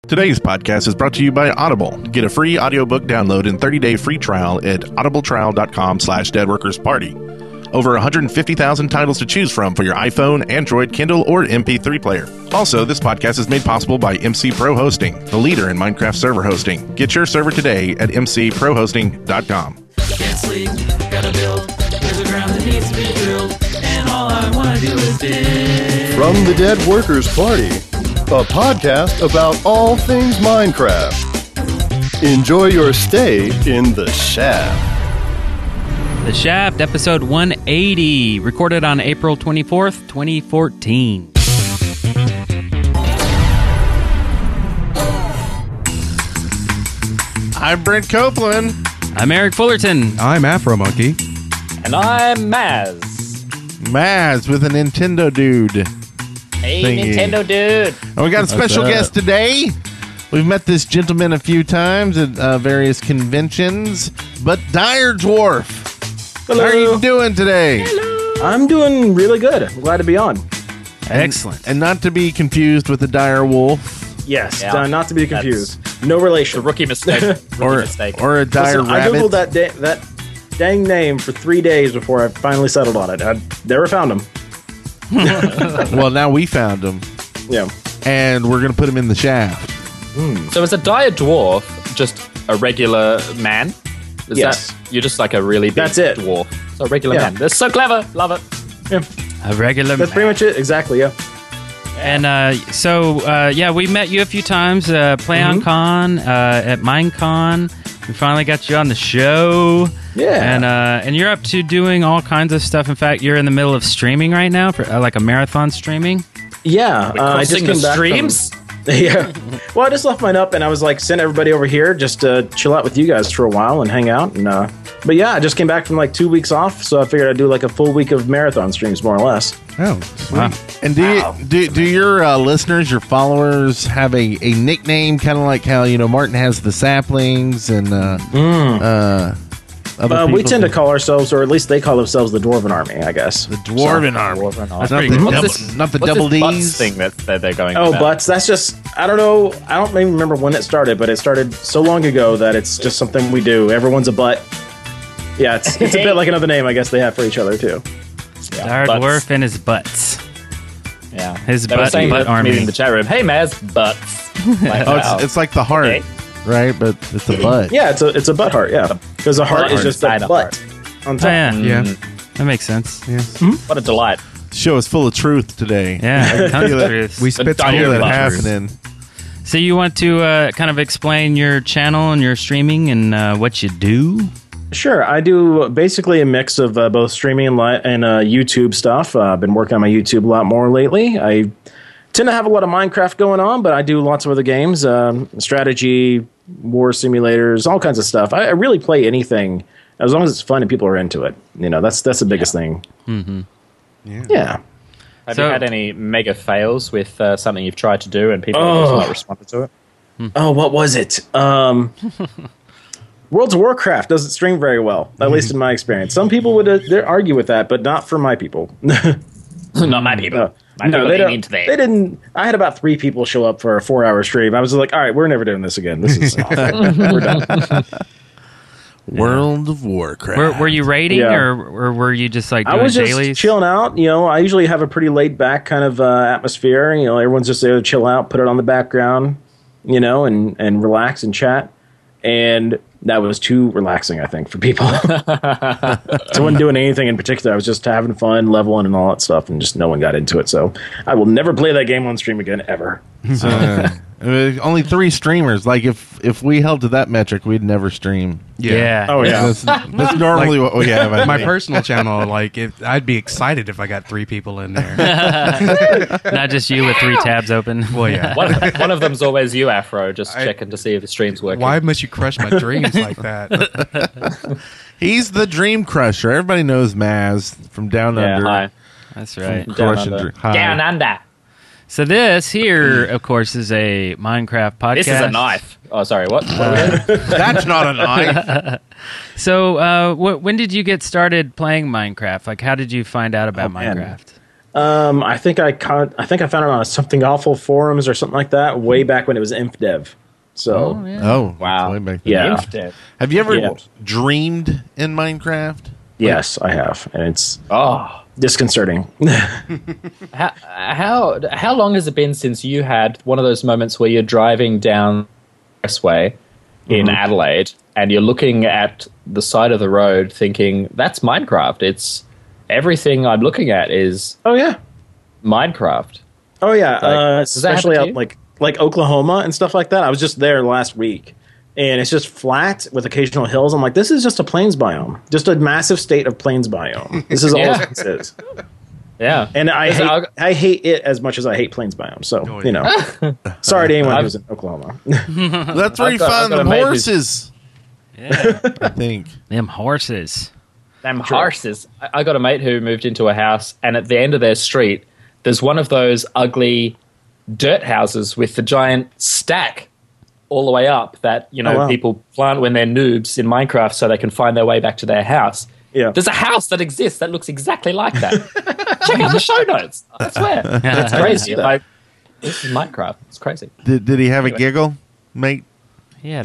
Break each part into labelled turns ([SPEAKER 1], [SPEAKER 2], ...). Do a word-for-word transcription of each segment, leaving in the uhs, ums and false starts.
[SPEAKER 1] Today's podcast is brought to you by Audible. Get a free audiobook download and thirty-day free trial at audibletrial.com slash deadworkersparty. Over one hundred fifty thousand titles to choose from for your iPhone, Android, Kindle, or M P three player. Also, this podcast is made possible by M C Pro Hosting, the leader in Minecraft server hosting. Get your server today at m c pro hosting dot com.
[SPEAKER 2] Can't sleep, gotta build, there's a ground that needs to be drilled, and all I wanna do is dig.
[SPEAKER 3] From the Dead Workers Party, a podcast about all things Minecraft. Enjoy your stay in the Shaft.
[SPEAKER 4] The Shaft, episode one eighty, recorded on April twenty-fourth, twenty fourteen.
[SPEAKER 1] I'm Brent Copeland.
[SPEAKER 4] I'm Eric Fullerton.
[SPEAKER 5] I'm Afro Monkey.
[SPEAKER 6] And I'm Maz.
[SPEAKER 1] Maz with a Nintendo dude.
[SPEAKER 6] Hey,
[SPEAKER 1] Thingy.
[SPEAKER 6] Nintendo dude.
[SPEAKER 1] And we got a special
[SPEAKER 5] up?
[SPEAKER 1] guest today. We've met this gentleman a few times at uh, various conventions, but Dire Dwarf.
[SPEAKER 7] Hello.
[SPEAKER 1] How are you doing today?
[SPEAKER 7] I'm doing really good. I'm glad to be on.
[SPEAKER 4] Excellent.
[SPEAKER 1] And not to be confused with the Dire Wolf
[SPEAKER 7] Yes,
[SPEAKER 6] Yeah.
[SPEAKER 7] uh, not to be confused. No relation.
[SPEAKER 6] The rookie mistake. Rookie
[SPEAKER 1] or
[SPEAKER 6] mistake.
[SPEAKER 1] or a Dire
[SPEAKER 7] Listen, I
[SPEAKER 1] Rabbit.
[SPEAKER 7] googled that da- that dang name for three days before I finally settled on it. I never found him.
[SPEAKER 1] Well, now we found him,
[SPEAKER 7] Yeah.
[SPEAKER 1] and we're going to put him in the shaft.
[SPEAKER 6] So is a dire dwarf just a regular man? Is
[SPEAKER 7] Yes.
[SPEAKER 6] That, you're just like a really big
[SPEAKER 7] That's it.
[SPEAKER 6] dwarf. So a regular
[SPEAKER 7] Yeah.
[SPEAKER 6] man. That's so clever. Love it.
[SPEAKER 7] Yeah.
[SPEAKER 4] A regular
[SPEAKER 7] That's pretty much it. Exactly. Yeah.
[SPEAKER 4] And uh, so, uh, yeah, we met you a few times, uh, PlayOnCon, uh, at Minecon. We finally got you on the show.
[SPEAKER 7] Yeah.
[SPEAKER 4] And uh, and you're up to doing all kinds of stuff. In fact, you're in the middle of streaming right now, for uh, like a marathon streaming.
[SPEAKER 7] Yeah. Uh, I just
[SPEAKER 6] Crossing
[SPEAKER 7] came
[SPEAKER 6] the
[SPEAKER 7] back
[SPEAKER 6] streams.
[SPEAKER 7] From, yeah. Well, I just left mine up and I was like, send everybody over here just to chill out with you guys for a while and hang out. And uh, but yeah, I just came back from like two weeks off, so I figured I'd do like a full week of marathon streams, more or less.
[SPEAKER 5] Oh,
[SPEAKER 4] Wow.
[SPEAKER 1] And do you, do, do your uh, listeners, your followers, have a, a nickname, kind of like how, you know, Martin has the saplings and uh, uh, other
[SPEAKER 7] Uh, we
[SPEAKER 1] people
[SPEAKER 7] tend to
[SPEAKER 1] do-
[SPEAKER 7] call ourselves, or at least they call themselves, the Dwarven Army, I guess.
[SPEAKER 1] the Dwarven Army.
[SPEAKER 6] Dwarven
[SPEAKER 1] Not
[SPEAKER 6] army.
[SPEAKER 1] the,
[SPEAKER 6] What's
[SPEAKER 1] double,
[SPEAKER 6] this-
[SPEAKER 1] not the
[SPEAKER 6] what's
[SPEAKER 1] double
[SPEAKER 6] this butts
[SPEAKER 1] D's.
[SPEAKER 6] thing that that they're going
[SPEAKER 7] Oh,
[SPEAKER 6] about?
[SPEAKER 7] butts. That's just, I don't know. I don't even remember when it started, but it started so long ago that it's just something we do. Everyone's a butt. Yeah, it's, it's a bit like another name, I guess, they have for each other, too.
[SPEAKER 6] Yeah,
[SPEAKER 4] Dire
[SPEAKER 6] butts.
[SPEAKER 4] Dwarf and his butts.
[SPEAKER 6] Yeah.
[SPEAKER 4] His
[SPEAKER 6] they were
[SPEAKER 4] butt-
[SPEAKER 6] saying
[SPEAKER 4] butt
[SPEAKER 6] that to me
[SPEAKER 4] army.
[SPEAKER 6] in the chat room. Hey, Maz, butts. Like,
[SPEAKER 1] Oh,
[SPEAKER 6] wow.
[SPEAKER 1] it's, it's like the heart,
[SPEAKER 6] Okay.
[SPEAKER 1] right? But it's a butt.
[SPEAKER 7] Yeah, it's a it's a butt heart, yeah. Because a heart
[SPEAKER 6] Butt
[SPEAKER 7] is
[SPEAKER 6] heart
[SPEAKER 7] just
[SPEAKER 6] inside
[SPEAKER 7] a
[SPEAKER 6] a
[SPEAKER 7] butt on
[SPEAKER 4] Oh,
[SPEAKER 7] top.
[SPEAKER 4] yeah.
[SPEAKER 5] yeah.
[SPEAKER 4] That makes sense. Yeah.
[SPEAKER 6] What a delight.
[SPEAKER 1] The show is full of truth today.
[SPEAKER 4] Yeah. tons of
[SPEAKER 1] that.
[SPEAKER 4] truths.
[SPEAKER 5] We spit
[SPEAKER 6] dire
[SPEAKER 1] I hear that
[SPEAKER 6] butt.
[SPEAKER 1] happening.
[SPEAKER 4] So you want to uh, kind of explain your channel and your streaming and uh, what you do?
[SPEAKER 7] Sure, I do basically a mix of uh, both streaming and, li- and uh, YouTube stuff. Uh, I've been working on my YouTube a lot more lately. I tend to have a lot of Minecraft going on, but I do lots of other games, um, strategy, war simulators, all kinds of stuff. I, I really play anything as long as it's fun and people are into it. You know, that's that's the biggest thing. Mm-hmm. Yeah. yeah.
[SPEAKER 6] Have
[SPEAKER 4] So-
[SPEAKER 6] you had any mega fails with uh, something you've tried to do and people have just not responded to it?
[SPEAKER 7] Oh, what was it? Um, World of Warcraft doesn't stream very well, at least in my experience. Some people would uh, they argue with that, but not for my people.
[SPEAKER 6] Not my people.
[SPEAKER 7] No,
[SPEAKER 6] My people
[SPEAKER 7] they,
[SPEAKER 6] ain't
[SPEAKER 7] don't,
[SPEAKER 6] into that.
[SPEAKER 7] they didn't. I had about three people show up for a four-hour stream. I was like, all right, we're never doing this again. This is awful. We're done.
[SPEAKER 1] World of Warcraft.
[SPEAKER 4] Were, were you raiding
[SPEAKER 7] Yeah.
[SPEAKER 4] or, or were you just like doing
[SPEAKER 7] I was just
[SPEAKER 4] dailies?
[SPEAKER 7] chilling out. You know, I usually have a pretty laid-back kind of uh, atmosphere. You know, everyone's just there to chill out, put it on the background, you know, and, and relax and chat. And that was too relaxing, I think, for people. So I wasn't doing anything in particular. I was just having fun, leveling and all that stuff, and just no one got into it. So I will never play that game on stream again, ever.
[SPEAKER 1] Uh, uh, only three streamers. Like, if, if we held to that metric, we'd never stream.
[SPEAKER 4] Yeah.
[SPEAKER 7] Oh, yeah.
[SPEAKER 1] That's, that's normally what we have. I
[SPEAKER 5] My
[SPEAKER 1] think.
[SPEAKER 5] personal channel, like, if, I'd be excited if I got three people in there.
[SPEAKER 4] Not just you with three tabs open.
[SPEAKER 5] Well, yeah.
[SPEAKER 6] One, one of them's always you, Afro, just
[SPEAKER 5] I-
[SPEAKER 6] checking to see if the stream's working.
[SPEAKER 5] Why must you crush my dreams like that?
[SPEAKER 1] He's the dream crusher. Everybody knows Maz from Down
[SPEAKER 6] Yeah,
[SPEAKER 1] Under.
[SPEAKER 6] hi.
[SPEAKER 4] That's right.
[SPEAKER 6] Down
[SPEAKER 1] Crushing
[SPEAKER 6] under.
[SPEAKER 1] dr- hi.
[SPEAKER 6] Down under.
[SPEAKER 4] So this here, of course, is a Minecraft podcast.
[SPEAKER 6] This is a knife. Oh, sorry, what? What are we doing?
[SPEAKER 1] That's not a knife.
[SPEAKER 4] So uh, wh- when did you get started playing Minecraft? Like, how did you find out about
[SPEAKER 7] Oh, man.
[SPEAKER 4] Minecraft?
[SPEAKER 7] Um, I think I caught, I think I found it on Something Awful forums or something like that way back when it was InfDev. So
[SPEAKER 4] Oh, yeah.
[SPEAKER 1] Oh,
[SPEAKER 6] Wow.
[SPEAKER 1] way back then.
[SPEAKER 7] yeah,
[SPEAKER 6] Infinite.
[SPEAKER 1] Have you ever
[SPEAKER 7] Yeah.
[SPEAKER 1] dreamed in Minecraft?
[SPEAKER 7] yes, I have, and it's
[SPEAKER 6] Oh,
[SPEAKER 7] disconcerting.
[SPEAKER 6] how, how how long has it been since you had one of those moments where you're driving down the expressway in Adelaide and you're looking at the side of the road thinking, that's Minecraft. It's everything I'm looking at is
[SPEAKER 7] Oh yeah,
[SPEAKER 6] Minecraft.
[SPEAKER 7] oh yeah,
[SPEAKER 6] Like,
[SPEAKER 7] uh,
[SPEAKER 6] does that
[SPEAKER 7] especially
[SPEAKER 6] happen to
[SPEAKER 7] out
[SPEAKER 6] you?
[SPEAKER 7] like like Oklahoma and stuff like that. I was just there last week, and it's just flat with occasional hills. I'm like, this is just a plains biome, just a massive state of plains biome. This is all
[SPEAKER 6] Yeah.
[SPEAKER 7] this is.
[SPEAKER 6] Yeah.
[SPEAKER 7] And I
[SPEAKER 6] Listen,
[SPEAKER 7] hate,
[SPEAKER 6] I'll-
[SPEAKER 7] I hate it as much as I hate plains biome. So
[SPEAKER 5] Oh,
[SPEAKER 7] you
[SPEAKER 5] yeah.
[SPEAKER 7] know, sorry to anyone
[SPEAKER 6] I've-
[SPEAKER 7] who's in Oklahoma.
[SPEAKER 1] That's where
[SPEAKER 6] I've
[SPEAKER 1] you
[SPEAKER 6] got- I've
[SPEAKER 1] find
[SPEAKER 6] got
[SPEAKER 1] the
[SPEAKER 6] a mate who's-
[SPEAKER 1] horses,
[SPEAKER 4] Yeah.
[SPEAKER 1] I think.
[SPEAKER 4] Them horses.
[SPEAKER 6] Them horses. I, I got a mate who moved into a house, and at the end of their street, there's one of those ugly dirt houses with the giant stack all the way up that, you know,
[SPEAKER 7] Oh, wow.
[SPEAKER 6] people plant when they're noobs in Minecraft so they can find their way back to their house.
[SPEAKER 7] Yeah.
[SPEAKER 6] There's a house that exists that looks exactly like that. Check out the show notes. I swear. It's crazy.
[SPEAKER 7] that.
[SPEAKER 6] Like, this is Minecraft. It's crazy.
[SPEAKER 1] Did, did he have a giggle, mate?
[SPEAKER 4] Yeah.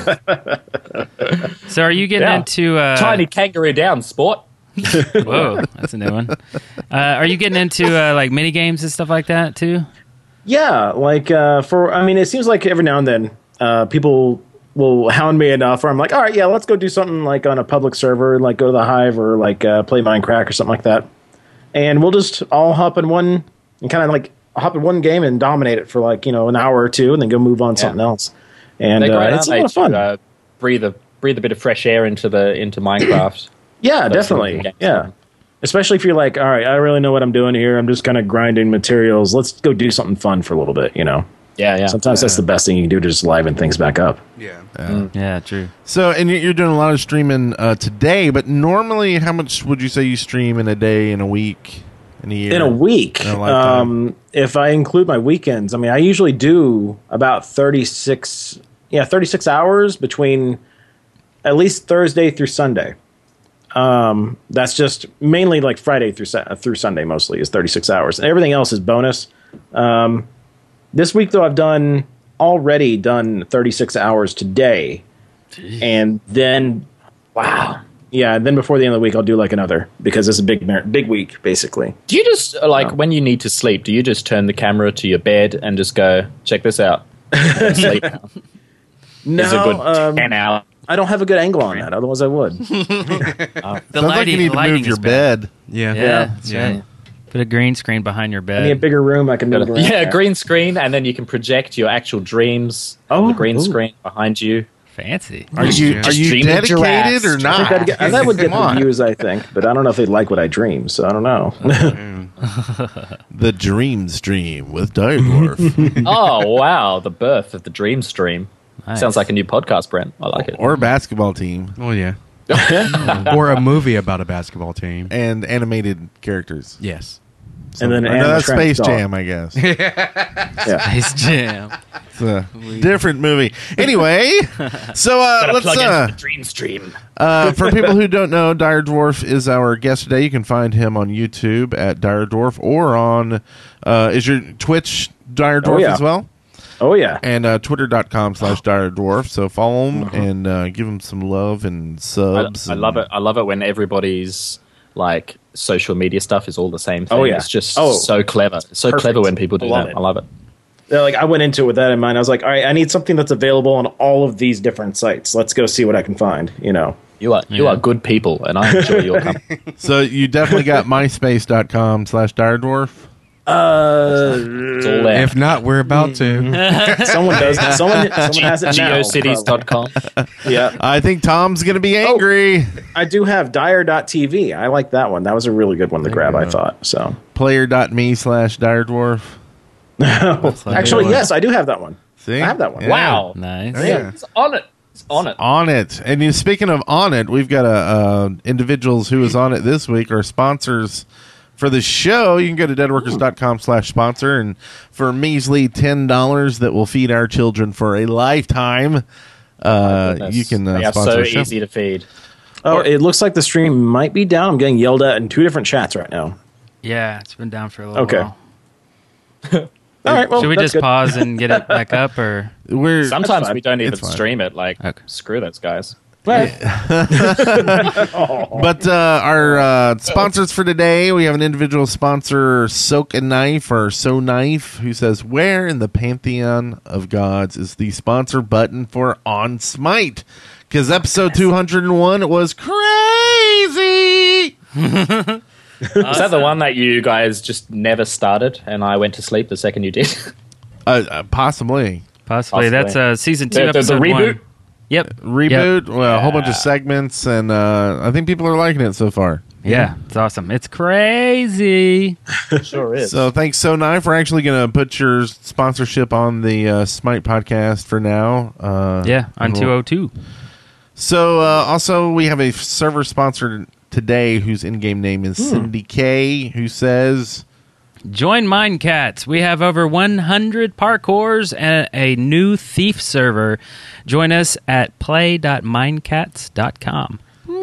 [SPEAKER 4] So are you getting
[SPEAKER 6] Yeah.
[SPEAKER 4] into uh,
[SPEAKER 6] Tiny kangaroo down, sport.
[SPEAKER 4] Whoa, that's a new one. Uh, are you getting into uh, like mini games and stuff like that too?
[SPEAKER 7] Yeah, like uh, for I mean, it seems like every now and then uh, people will hound me enough where I'm like, all right, yeah, let's go do something like on a public server, like go to the Hive or like uh, play Minecraft or something like that, and we'll just all hop in one and kind of like hop in one game and dominate it for like you know an hour or two, and then go move on to
[SPEAKER 6] Yeah.
[SPEAKER 7] something else. And
[SPEAKER 6] They're
[SPEAKER 7] uh,
[SPEAKER 6] great,
[SPEAKER 7] it's a
[SPEAKER 6] aren't
[SPEAKER 7] lot of
[SPEAKER 6] they,
[SPEAKER 7] fun.
[SPEAKER 6] to uh, breathe a breathe a bit of fresh air into the into Minecraft.
[SPEAKER 7] Yeah,
[SPEAKER 6] That's
[SPEAKER 7] definitely.
[SPEAKER 6] something.
[SPEAKER 7] Yeah. Especially if you're like, all right, I really know what I'm doing here. I'm just kind of grinding materials. Let's go do something fun for a little bit, you know?
[SPEAKER 6] Yeah, yeah.
[SPEAKER 7] Sometimes that's the best thing you can do to just liven things back up.
[SPEAKER 5] Yeah.
[SPEAKER 4] Yeah, true.
[SPEAKER 1] So, and you- you're doing a lot of streaming uh, today, but normally, how much would you say you stream in a day, in a week, in a year?
[SPEAKER 7] In a week,
[SPEAKER 1] In a lifetime.
[SPEAKER 7] um, if I include my weekends, I mean, I usually do about thirty-six, yeah, thirty-six hours between at least Thursday through Sunday. Um, that's just mainly like Friday through Sa- through Sunday mostly is thirty-six hours. And everything else is bonus. Um, this week though, I've done already done thirty-six hours today, and then wow, yeah. And then before the end of the week, I'll do like another because it's a big mar- big week basically.
[SPEAKER 6] Do you just uh, like when you need to sleep? Do you just turn the camera to your bed and just go, check this out? Sleep.
[SPEAKER 7] No,
[SPEAKER 6] It's a good
[SPEAKER 7] um,
[SPEAKER 6] ten hour.
[SPEAKER 7] I don't have a good angle on that. Otherwise, I would.
[SPEAKER 4] The
[SPEAKER 1] Sounds like you need to
[SPEAKER 4] lighting
[SPEAKER 1] move your
[SPEAKER 4] is bad.
[SPEAKER 1] bed.
[SPEAKER 5] Yeah.
[SPEAKER 4] Yeah, that's right. Put a green screen behind your
[SPEAKER 7] I need a
[SPEAKER 4] bed.
[SPEAKER 7] bigger room. I can move around.
[SPEAKER 6] Yeah, green screen, and then you can project your actual dreams on
[SPEAKER 7] Oh,
[SPEAKER 6] the green
[SPEAKER 7] ooh.
[SPEAKER 6] screen behind you.
[SPEAKER 4] Fancy.
[SPEAKER 1] Are you are
[SPEAKER 6] Just
[SPEAKER 1] you
[SPEAKER 6] dream of
[SPEAKER 1] dedicated
[SPEAKER 6] giraffes.
[SPEAKER 1] or
[SPEAKER 7] I think
[SPEAKER 1] not?
[SPEAKER 7] that'd get- that would get
[SPEAKER 1] Come on.
[SPEAKER 7] the views, I think, but I don't know if they'd like what I dream. So I don't know.
[SPEAKER 1] The Dream Stream with Dire Dwarf.
[SPEAKER 6] Oh wow, the birth of the dream stream.
[SPEAKER 4] Nice.
[SPEAKER 6] Sounds like a new podcast, Brent. I like it.
[SPEAKER 1] or a basketball team
[SPEAKER 5] Well, yeah. Or a movie about a basketball team.
[SPEAKER 1] and animated characters.
[SPEAKER 5] Yes.
[SPEAKER 7] and then
[SPEAKER 1] I know that's
[SPEAKER 7] animatronic
[SPEAKER 1] Space
[SPEAKER 7] dog.
[SPEAKER 1] Jam, I guess.
[SPEAKER 7] Yeah.
[SPEAKER 4] Nice jam.
[SPEAKER 1] It's a different movie. Anyway, so uh,
[SPEAKER 6] Gotta
[SPEAKER 1] let's
[SPEAKER 6] plug
[SPEAKER 1] uh,
[SPEAKER 6] into the dream stream.
[SPEAKER 1] uh, for people who don't know, Dire Dwarf is our guest today. You can find him on YouTube at Dire Dwarf or on uh, is your Twitch Dire Dwarf
[SPEAKER 7] yeah.
[SPEAKER 1] as well,
[SPEAKER 7] Oh yeah.
[SPEAKER 1] and uh, twitter.com slash Dire Dwarf. So follow him and uh, give him some love and
[SPEAKER 6] I,
[SPEAKER 1] subs.
[SPEAKER 6] I
[SPEAKER 1] and-
[SPEAKER 6] love it. I love it when everybody's like social media stuff is all the same thing.
[SPEAKER 7] Oh, yeah.
[SPEAKER 6] It's just
[SPEAKER 7] Oh.
[SPEAKER 6] so clever. It's so
[SPEAKER 7] Perfect.
[SPEAKER 6] clever when people do
[SPEAKER 7] I love
[SPEAKER 6] that.
[SPEAKER 7] it.
[SPEAKER 6] I love it.
[SPEAKER 7] They're like I went into it with that in mind. I was like, all right, I need something that's available on all of these different sites. Let's go see what I can find. You know.
[SPEAKER 6] You are you
[SPEAKER 4] Yeah.
[SPEAKER 6] are good people, and I enjoy your company.
[SPEAKER 1] So you definitely got myspace.com slash Dire Dwarf.
[SPEAKER 7] Uh,
[SPEAKER 6] It's all there.
[SPEAKER 5] If not, we're about to.
[SPEAKER 7] someone does. Someone. Someone has it now.
[SPEAKER 6] geocities dot com.
[SPEAKER 7] probably. Yeah.
[SPEAKER 1] I think Tom's going to be angry.
[SPEAKER 7] I do have dire dot t v. I like that one. That was a really good one to grab, I thought. So
[SPEAKER 1] Player.me slash Dire Dwarf.
[SPEAKER 7] actually, yes, I do have that one.
[SPEAKER 1] See?
[SPEAKER 7] I have that one.
[SPEAKER 1] Yeah.
[SPEAKER 6] Wow.
[SPEAKER 4] Nice.
[SPEAKER 5] Yeah.
[SPEAKER 6] It's on it. It's on it.
[SPEAKER 1] On it. And you, speaking of on it, we've got a, uh, individuals who is on it this week, our sponsors for the show. You can go to deadworkers.com slash sponsor, and for a measly ten dollars that will feed our children for a lifetime, uh,
[SPEAKER 6] Goodness.
[SPEAKER 1] you can uh,
[SPEAKER 6] They are
[SPEAKER 1] sponsor
[SPEAKER 6] so
[SPEAKER 1] the show.
[SPEAKER 6] easy to feed.
[SPEAKER 7] Oh, it looks like the stream might be down. I'm getting yelled at in two different chats right now.
[SPEAKER 4] Yeah, it's been down for a little
[SPEAKER 7] Okay.
[SPEAKER 4] while.
[SPEAKER 7] All right, well,
[SPEAKER 4] Should we
[SPEAKER 7] that's
[SPEAKER 4] just
[SPEAKER 7] good.
[SPEAKER 4] pause and get it back up, or
[SPEAKER 1] We're
[SPEAKER 6] Sometimes
[SPEAKER 7] fine.
[SPEAKER 6] we don't even
[SPEAKER 1] It's fine.
[SPEAKER 6] stream it. Like,
[SPEAKER 4] Okay.
[SPEAKER 6] screw those guys.
[SPEAKER 1] But uh, our uh, sponsors for today, we have an individual sponsor, Soak and Knife, or So Knife, who says, "Where in the pantheon of gods is the sponsor button for On Smite?" Because episode two hundred one was crazy.
[SPEAKER 6] Is that the one that you guys just never started and I went to sleep the second you did?
[SPEAKER 1] Uh, uh, possibly.
[SPEAKER 4] possibly,
[SPEAKER 6] Possibly.
[SPEAKER 4] that's uh, season two,
[SPEAKER 6] The- the- the
[SPEAKER 4] episode
[SPEAKER 6] reboot?
[SPEAKER 4] one. Yep.
[SPEAKER 1] Reboot,
[SPEAKER 4] Yep.
[SPEAKER 1] well, a whole bunch of segments, and uh, I think people are liking it so far.
[SPEAKER 4] Yeah, it's awesome. It's crazy.
[SPEAKER 6] Sure is.
[SPEAKER 1] So thanks, So Knife. We're actually going to put your sponsorship on the uh, Smite podcast for now. Uh,
[SPEAKER 4] Yeah, on
[SPEAKER 1] and we'll-
[SPEAKER 4] two oh two.
[SPEAKER 1] So uh, also we have a server sponsor today whose in-game name is Cindy K, who says,
[SPEAKER 4] Join Mindcats. We have over one hundred parkours and a new thief server. Join us at play dot mindcats dot com.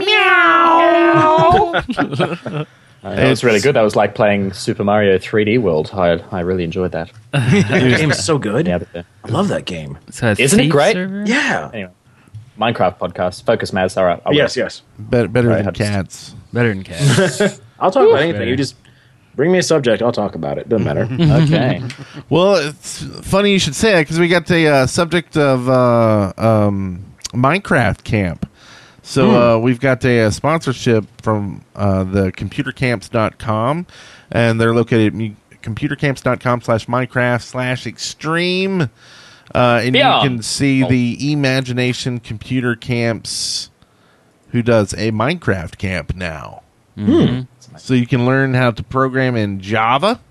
[SPEAKER 6] Uh, that was really good. That was like playing Super Mario three D World. I, I really enjoyed that.
[SPEAKER 7] The game is so good.
[SPEAKER 6] Yeah, but, uh,
[SPEAKER 7] I love that game.
[SPEAKER 4] It's a
[SPEAKER 6] Isn't it
[SPEAKER 4] thief
[SPEAKER 6] great?
[SPEAKER 4] server?
[SPEAKER 7] Yeah.
[SPEAKER 6] anyway, Minecraft podcast. Focus, Maz. All right. I will.
[SPEAKER 7] Yes, yes.
[SPEAKER 1] better, better
[SPEAKER 6] Right,
[SPEAKER 1] than
[SPEAKER 6] I just-
[SPEAKER 1] cats.
[SPEAKER 4] Better than cats.
[SPEAKER 7] I'll talk about anything.
[SPEAKER 4] Better.
[SPEAKER 7] You just bring me a subject. I'll talk about it. Doesn't matter.
[SPEAKER 6] Okay.
[SPEAKER 1] Well, it's funny you should say that because we got the uh, subject of uh, um, Minecraft camp. So uh, we've got a, uh sponsorship from uh, the computer camps dot com, and they're located at computer camps dot com slash Minecraft slash extreme. Uh, and
[SPEAKER 6] Yeah.
[SPEAKER 1] you can see
[SPEAKER 6] Oh.
[SPEAKER 1] the Imagination Computer Camps, who does a Minecraft camp now.
[SPEAKER 4] Mhm.
[SPEAKER 1] So you can learn how to program in Java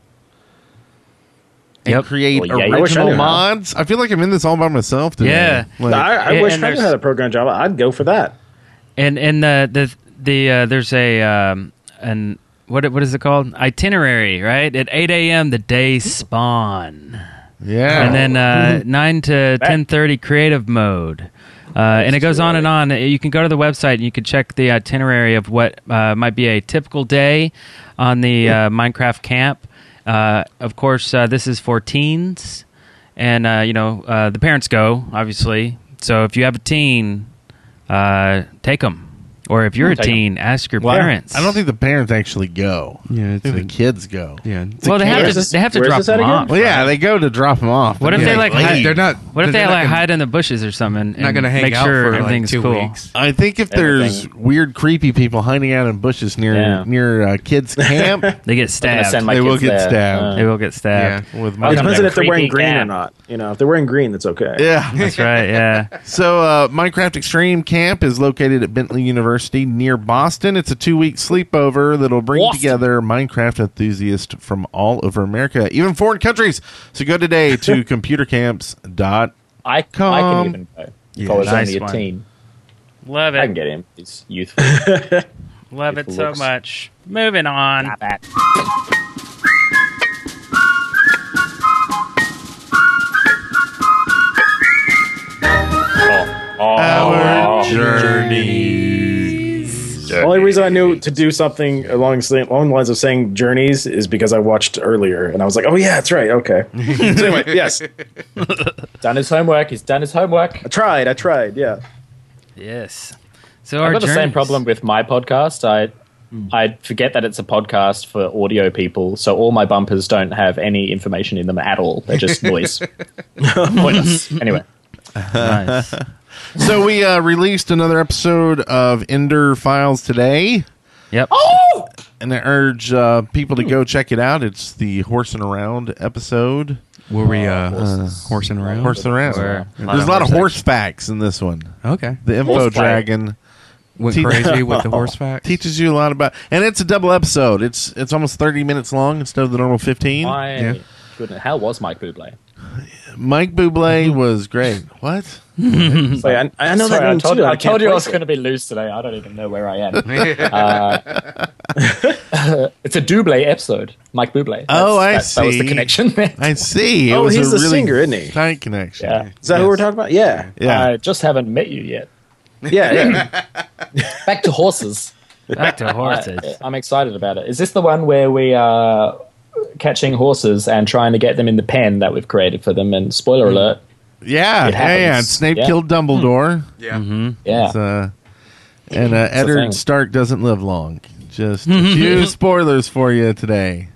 [SPEAKER 1] and
[SPEAKER 4] Yep.
[SPEAKER 1] create
[SPEAKER 6] Well, yeah,
[SPEAKER 7] I wish I
[SPEAKER 1] original
[SPEAKER 7] knew how.
[SPEAKER 1] mods. I feel like I'm in this all by myself today.
[SPEAKER 4] Yeah.
[SPEAKER 1] Like,
[SPEAKER 7] I, I
[SPEAKER 4] and-
[SPEAKER 7] wish
[SPEAKER 4] and
[SPEAKER 7] I knew
[SPEAKER 4] there's-
[SPEAKER 7] how to program Java. I'd go for that.
[SPEAKER 4] And and the the the uh, there's a um, an what what is it called, itinerary, right? At eight a.m. the day spawn,
[SPEAKER 1] yeah.
[SPEAKER 4] and then uh, nine to ten thirty creative mode. Uh, and it goes on and on. You can go to the website and you can check the itinerary of what uh, might be a typical day on the uh, Minecraft camp. Uh, of course, uh, this is for teens, and uh, you know uh, the parents go, obviously. So if you have a teen, uh, take them. Or if you're a
[SPEAKER 6] Take 'em.
[SPEAKER 4] teen, ask your
[SPEAKER 1] Well, I-
[SPEAKER 4] parents.
[SPEAKER 1] I don't think the parents actually go.
[SPEAKER 5] Yeah,
[SPEAKER 1] I
[SPEAKER 5] it's
[SPEAKER 1] think
[SPEAKER 5] a-
[SPEAKER 1] the kids go.
[SPEAKER 5] Yeah.
[SPEAKER 4] Well, they have
[SPEAKER 7] Where's
[SPEAKER 4] to.
[SPEAKER 7] this-
[SPEAKER 4] They have to
[SPEAKER 7] where's
[SPEAKER 4] drop
[SPEAKER 7] this at
[SPEAKER 4] them
[SPEAKER 7] again?
[SPEAKER 4] off.
[SPEAKER 1] Well, yeah, they go to drop them off.
[SPEAKER 4] What if
[SPEAKER 1] but
[SPEAKER 4] they,
[SPEAKER 1] yeah,
[SPEAKER 4] like,
[SPEAKER 1] leave.
[SPEAKER 4] hide-
[SPEAKER 5] They're not.
[SPEAKER 4] What if
[SPEAKER 5] they're
[SPEAKER 4] they
[SPEAKER 5] not
[SPEAKER 4] like
[SPEAKER 5] gonna-
[SPEAKER 4] hide in the bushes or something and,
[SPEAKER 5] Not going to hang
[SPEAKER 4] make
[SPEAKER 5] out
[SPEAKER 4] sure
[SPEAKER 5] for like
[SPEAKER 4] everything's
[SPEAKER 5] two
[SPEAKER 4] cool?
[SPEAKER 5] weeks.
[SPEAKER 1] I think if there's
[SPEAKER 6] Everything.
[SPEAKER 1] weird, creepy people hiding out in bushes near
[SPEAKER 6] Yeah.
[SPEAKER 1] near uh, kids' camp,
[SPEAKER 4] They get
[SPEAKER 6] I'm gonna
[SPEAKER 4] stabbed.
[SPEAKER 6] send my
[SPEAKER 1] They will
[SPEAKER 6] kids
[SPEAKER 1] get
[SPEAKER 6] there.
[SPEAKER 1] stabbed.
[SPEAKER 6] Uh,
[SPEAKER 4] They will get stabbed.
[SPEAKER 5] Yeah.
[SPEAKER 1] with
[SPEAKER 7] It
[SPEAKER 1] my
[SPEAKER 6] Welcome
[SPEAKER 7] depends
[SPEAKER 6] to
[SPEAKER 7] on if they're wearing
[SPEAKER 6] creepy
[SPEAKER 7] green or
[SPEAKER 6] camp.
[SPEAKER 7] not. You know, if they're wearing green, that's okay.
[SPEAKER 1] yeah.
[SPEAKER 4] That's right. Yeah.
[SPEAKER 1] So, uh, Minecraft Extreme Camp is located at Bentley University near Boston. It's a two-week sleepover that'll bring
[SPEAKER 6] Awesome.
[SPEAKER 1] together Minecraft enthusiasts from all over America, even foreign countries. So go today to computer camps dot com.
[SPEAKER 6] I, I can even go. If I was
[SPEAKER 4] Nice
[SPEAKER 6] only a
[SPEAKER 4] one.
[SPEAKER 6] teen,
[SPEAKER 4] Love
[SPEAKER 6] I can
[SPEAKER 4] it.
[SPEAKER 6] get him. He's youthful.
[SPEAKER 4] Love it
[SPEAKER 6] Beautiful
[SPEAKER 4] so
[SPEAKER 6] looks.
[SPEAKER 4] much. Moving on.
[SPEAKER 6] Not bad. Oh,
[SPEAKER 1] Our
[SPEAKER 6] oh,
[SPEAKER 1] journeys.
[SPEAKER 7] The only reason I knew to do something along the along the lines of saying journeys is because I watched earlier, and I was like, "Oh yeah, that's right." Okay. So anyway, yes,
[SPEAKER 6] done his homework. He's done his homework.
[SPEAKER 7] I tried. I tried. Yeah.
[SPEAKER 4] Yes. So
[SPEAKER 6] I've
[SPEAKER 4] our
[SPEAKER 6] got the same
[SPEAKER 4] journeys.
[SPEAKER 6] problem with my podcast. I I forget that it's a podcast for audio people, so all my bumpers don't have any information in them at all. They're just noise. Pointless. Anyway,
[SPEAKER 4] Nice.
[SPEAKER 1] So we uh, released another episode of Ender Files today,
[SPEAKER 4] Yep.
[SPEAKER 1] and I urge uh, people to go check it out. It's the Horsing Around episode.
[SPEAKER 5] Were we uh, uh, horsing around?
[SPEAKER 1] Horsing Around.
[SPEAKER 4] Where-
[SPEAKER 1] There's a lot of horse facts in this one.
[SPEAKER 5] Okay.
[SPEAKER 1] The Info
[SPEAKER 6] Horse fight.
[SPEAKER 1] Dragon
[SPEAKER 5] Went
[SPEAKER 1] Te-
[SPEAKER 5] crazy with the horse facts.
[SPEAKER 1] teaches you a lot about, and it's a double episode. It's it's almost thirty minutes long instead of the normal fifteen.
[SPEAKER 6] my
[SPEAKER 5] Yeah.
[SPEAKER 6] goodness, how was Mike Bublé?
[SPEAKER 1] Mike Bublé was great. What?
[SPEAKER 7] Wait, I, I know
[SPEAKER 6] Sorry,
[SPEAKER 7] that
[SPEAKER 6] I
[SPEAKER 7] name
[SPEAKER 6] told,
[SPEAKER 7] too.
[SPEAKER 6] I
[SPEAKER 7] can't
[SPEAKER 6] told you I was
[SPEAKER 7] place
[SPEAKER 6] going to be loose today. I don't even know where I am. uh, it's a Bublé episode. Mike Bublé. That's-
[SPEAKER 1] Oh, I
[SPEAKER 6] that, That was the
[SPEAKER 1] see.
[SPEAKER 6] connection there.
[SPEAKER 1] I see. It
[SPEAKER 7] Oh,
[SPEAKER 1] was
[SPEAKER 7] he's
[SPEAKER 1] a
[SPEAKER 7] the
[SPEAKER 1] really
[SPEAKER 7] singer, isn't he?
[SPEAKER 1] tight connection.
[SPEAKER 6] Yeah.
[SPEAKER 7] it. Is that who we're talking about? Yeah.
[SPEAKER 1] Yeah.
[SPEAKER 6] I just haven't met you yet.
[SPEAKER 7] Yeah. Yeah.
[SPEAKER 6] Back to horses.
[SPEAKER 4] Back to horses.
[SPEAKER 6] I, I'm excited about it. Is this the one where we are catching horses and trying to get them in the pen that we've created for them? And spoiler alert,
[SPEAKER 1] Yeah,
[SPEAKER 6] It
[SPEAKER 1] yeah, yeah.
[SPEAKER 6] happens.
[SPEAKER 1] Snape
[SPEAKER 6] Yeah.
[SPEAKER 1] killed Dumbledore.
[SPEAKER 5] Yeah.
[SPEAKER 6] yeah.
[SPEAKER 1] It's, uh, and uh,
[SPEAKER 6] a thing.
[SPEAKER 1] Eddard Stark doesn't live long. Just a few spoilers for you today.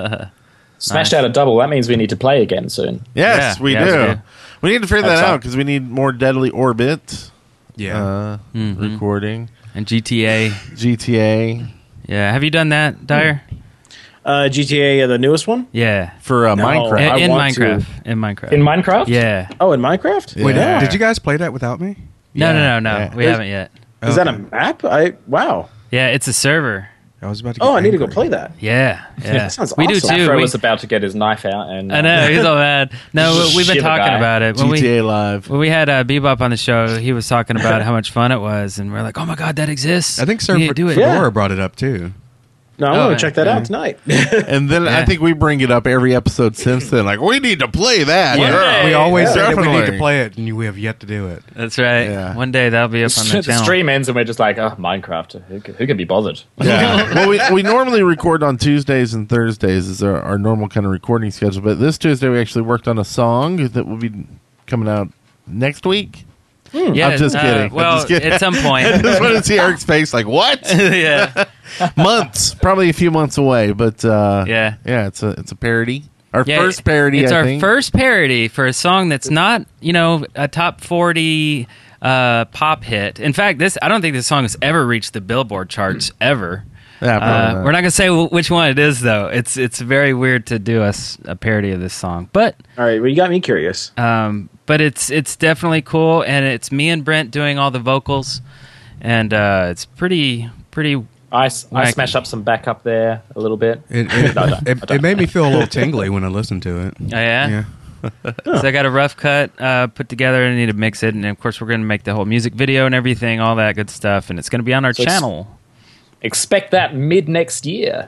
[SPEAKER 6] Smashed out a double. That means we need to play again soon.
[SPEAKER 1] Yes,
[SPEAKER 4] Yeah,
[SPEAKER 1] we
[SPEAKER 4] yeah,
[SPEAKER 1] do.
[SPEAKER 4] we do.
[SPEAKER 1] We need to figure
[SPEAKER 6] That's
[SPEAKER 1] that out
[SPEAKER 6] all.
[SPEAKER 1] because we need more Deadly Orbit
[SPEAKER 5] Yeah.
[SPEAKER 1] uh, recording.
[SPEAKER 4] And G T A.
[SPEAKER 1] G T A
[SPEAKER 4] Yeah. Have you done that, Dyer?
[SPEAKER 7] Uh, G T A, uh, the newest one?
[SPEAKER 4] Yeah.
[SPEAKER 1] for uh,
[SPEAKER 7] No.
[SPEAKER 1] Minecraft.
[SPEAKER 7] I
[SPEAKER 4] In, in
[SPEAKER 7] want to.
[SPEAKER 4] Minecraft. In Minecraft.
[SPEAKER 6] In Minecraft?
[SPEAKER 4] Yeah.
[SPEAKER 7] Oh, in Minecraft?
[SPEAKER 1] Yeah.
[SPEAKER 5] Wait,
[SPEAKER 1] Yeah.
[SPEAKER 5] did you guys play that without me?
[SPEAKER 4] No, no, no, no.
[SPEAKER 1] Yeah.
[SPEAKER 4] We haven't yet.
[SPEAKER 7] Is that a map? I Wow.
[SPEAKER 4] Yeah, it's a server.
[SPEAKER 5] I was about to. Get
[SPEAKER 7] Oh, I need to go
[SPEAKER 5] angry.
[SPEAKER 7] play that.
[SPEAKER 4] Yeah. Yeah.
[SPEAKER 7] That sounds
[SPEAKER 4] we do
[SPEAKER 7] awesome.
[SPEAKER 4] too.
[SPEAKER 6] Afro
[SPEAKER 4] We,
[SPEAKER 6] was about to get his knife out, and uh,
[SPEAKER 4] I know. He's all mad. No, we- we've been
[SPEAKER 6] Shiver
[SPEAKER 4] talking
[SPEAKER 6] guy.
[SPEAKER 4] about it. When we,
[SPEAKER 1] G T A Live.
[SPEAKER 4] when we had uh, Bebop on the show, he was talking about how much fun it was. And we're like, oh my God, that exists.
[SPEAKER 5] I think
[SPEAKER 4] We
[SPEAKER 5] Sir
[SPEAKER 4] need to do it.
[SPEAKER 7] Yeah.
[SPEAKER 5] Fedora brought it up too.
[SPEAKER 7] No, I'm
[SPEAKER 4] Oh,
[SPEAKER 7] going to check that
[SPEAKER 4] yeah.
[SPEAKER 7] out tonight.
[SPEAKER 1] And then I
[SPEAKER 4] Yeah.
[SPEAKER 1] think we bring it up every episode since then. Like, we need to play that.
[SPEAKER 6] One
[SPEAKER 1] Yeah.
[SPEAKER 6] day.
[SPEAKER 5] We always
[SPEAKER 1] Yeah.
[SPEAKER 5] say that we need to
[SPEAKER 1] Definitely.
[SPEAKER 5] play it, and we have yet to do it.
[SPEAKER 4] That's right.
[SPEAKER 1] Yeah.
[SPEAKER 4] One day that'll be up on the
[SPEAKER 6] the
[SPEAKER 4] channel.
[SPEAKER 6] stream ends, and we're just like, oh, Minecraft. Who can, who can be bothered?
[SPEAKER 1] Yeah. Well, we, we normally record on Tuesdays and Thursdays is our, our normal kind of recording schedule. But this Tuesday we actually worked on a song that will be coming out next week.
[SPEAKER 4] Yeah,
[SPEAKER 1] I'm just
[SPEAKER 4] uh,
[SPEAKER 1] kidding. I'm
[SPEAKER 4] well,
[SPEAKER 1] just kidding.
[SPEAKER 4] at some
[SPEAKER 1] I
[SPEAKER 4] point.
[SPEAKER 1] just want to see Eric's face like, what?
[SPEAKER 4] yeah.
[SPEAKER 1] Months. Probably a few months away. But uh,
[SPEAKER 4] Yeah.
[SPEAKER 1] yeah, it's a it's a parody. Our
[SPEAKER 4] Yeah,
[SPEAKER 1] first parody,
[SPEAKER 4] It's
[SPEAKER 1] I
[SPEAKER 4] our
[SPEAKER 1] think.
[SPEAKER 4] first parody for a song that's not, you know, a top forty uh, pop hit. In fact, this I don't think this song has ever reached the Billboard charts ever.
[SPEAKER 1] Yeah, probably
[SPEAKER 4] Uh,
[SPEAKER 1] not.
[SPEAKER 4] we're not gonna say w- which one it is, though. It's it's very weird to do us a parody of this song, but
[SPEAKER 7] All right, well, you got me curious.
[SPEAKER 4] um, but it's it's definitely cool, and it's me and Brent doing all the vocals, and uh, it's pretty pretty.
[SPEAKER 6] I, s- I
[SPEAKER 4] Wacky.
[SPEAKER 6] smashed up some backup there a little bit.
[SPEAKER 5] It, it,
[SPEAKER 6] No, no,
[SPEAKER 5] it, it made me feel a little tingly when I listened to it.
[SPEAKER 4] Oh, yeah.
[SPEAKER 5] Yeah.
[SPEAKER 4] So I got a rough cut uh, put together, and I need to mix it, and of course we're going to make the whole music video and everything, all that good stuff, and it's going to be on our
[SPEAKER 6] So it's-
[SPEAKER 4] channel.
[SPEAKER 6] Expect that mid next year.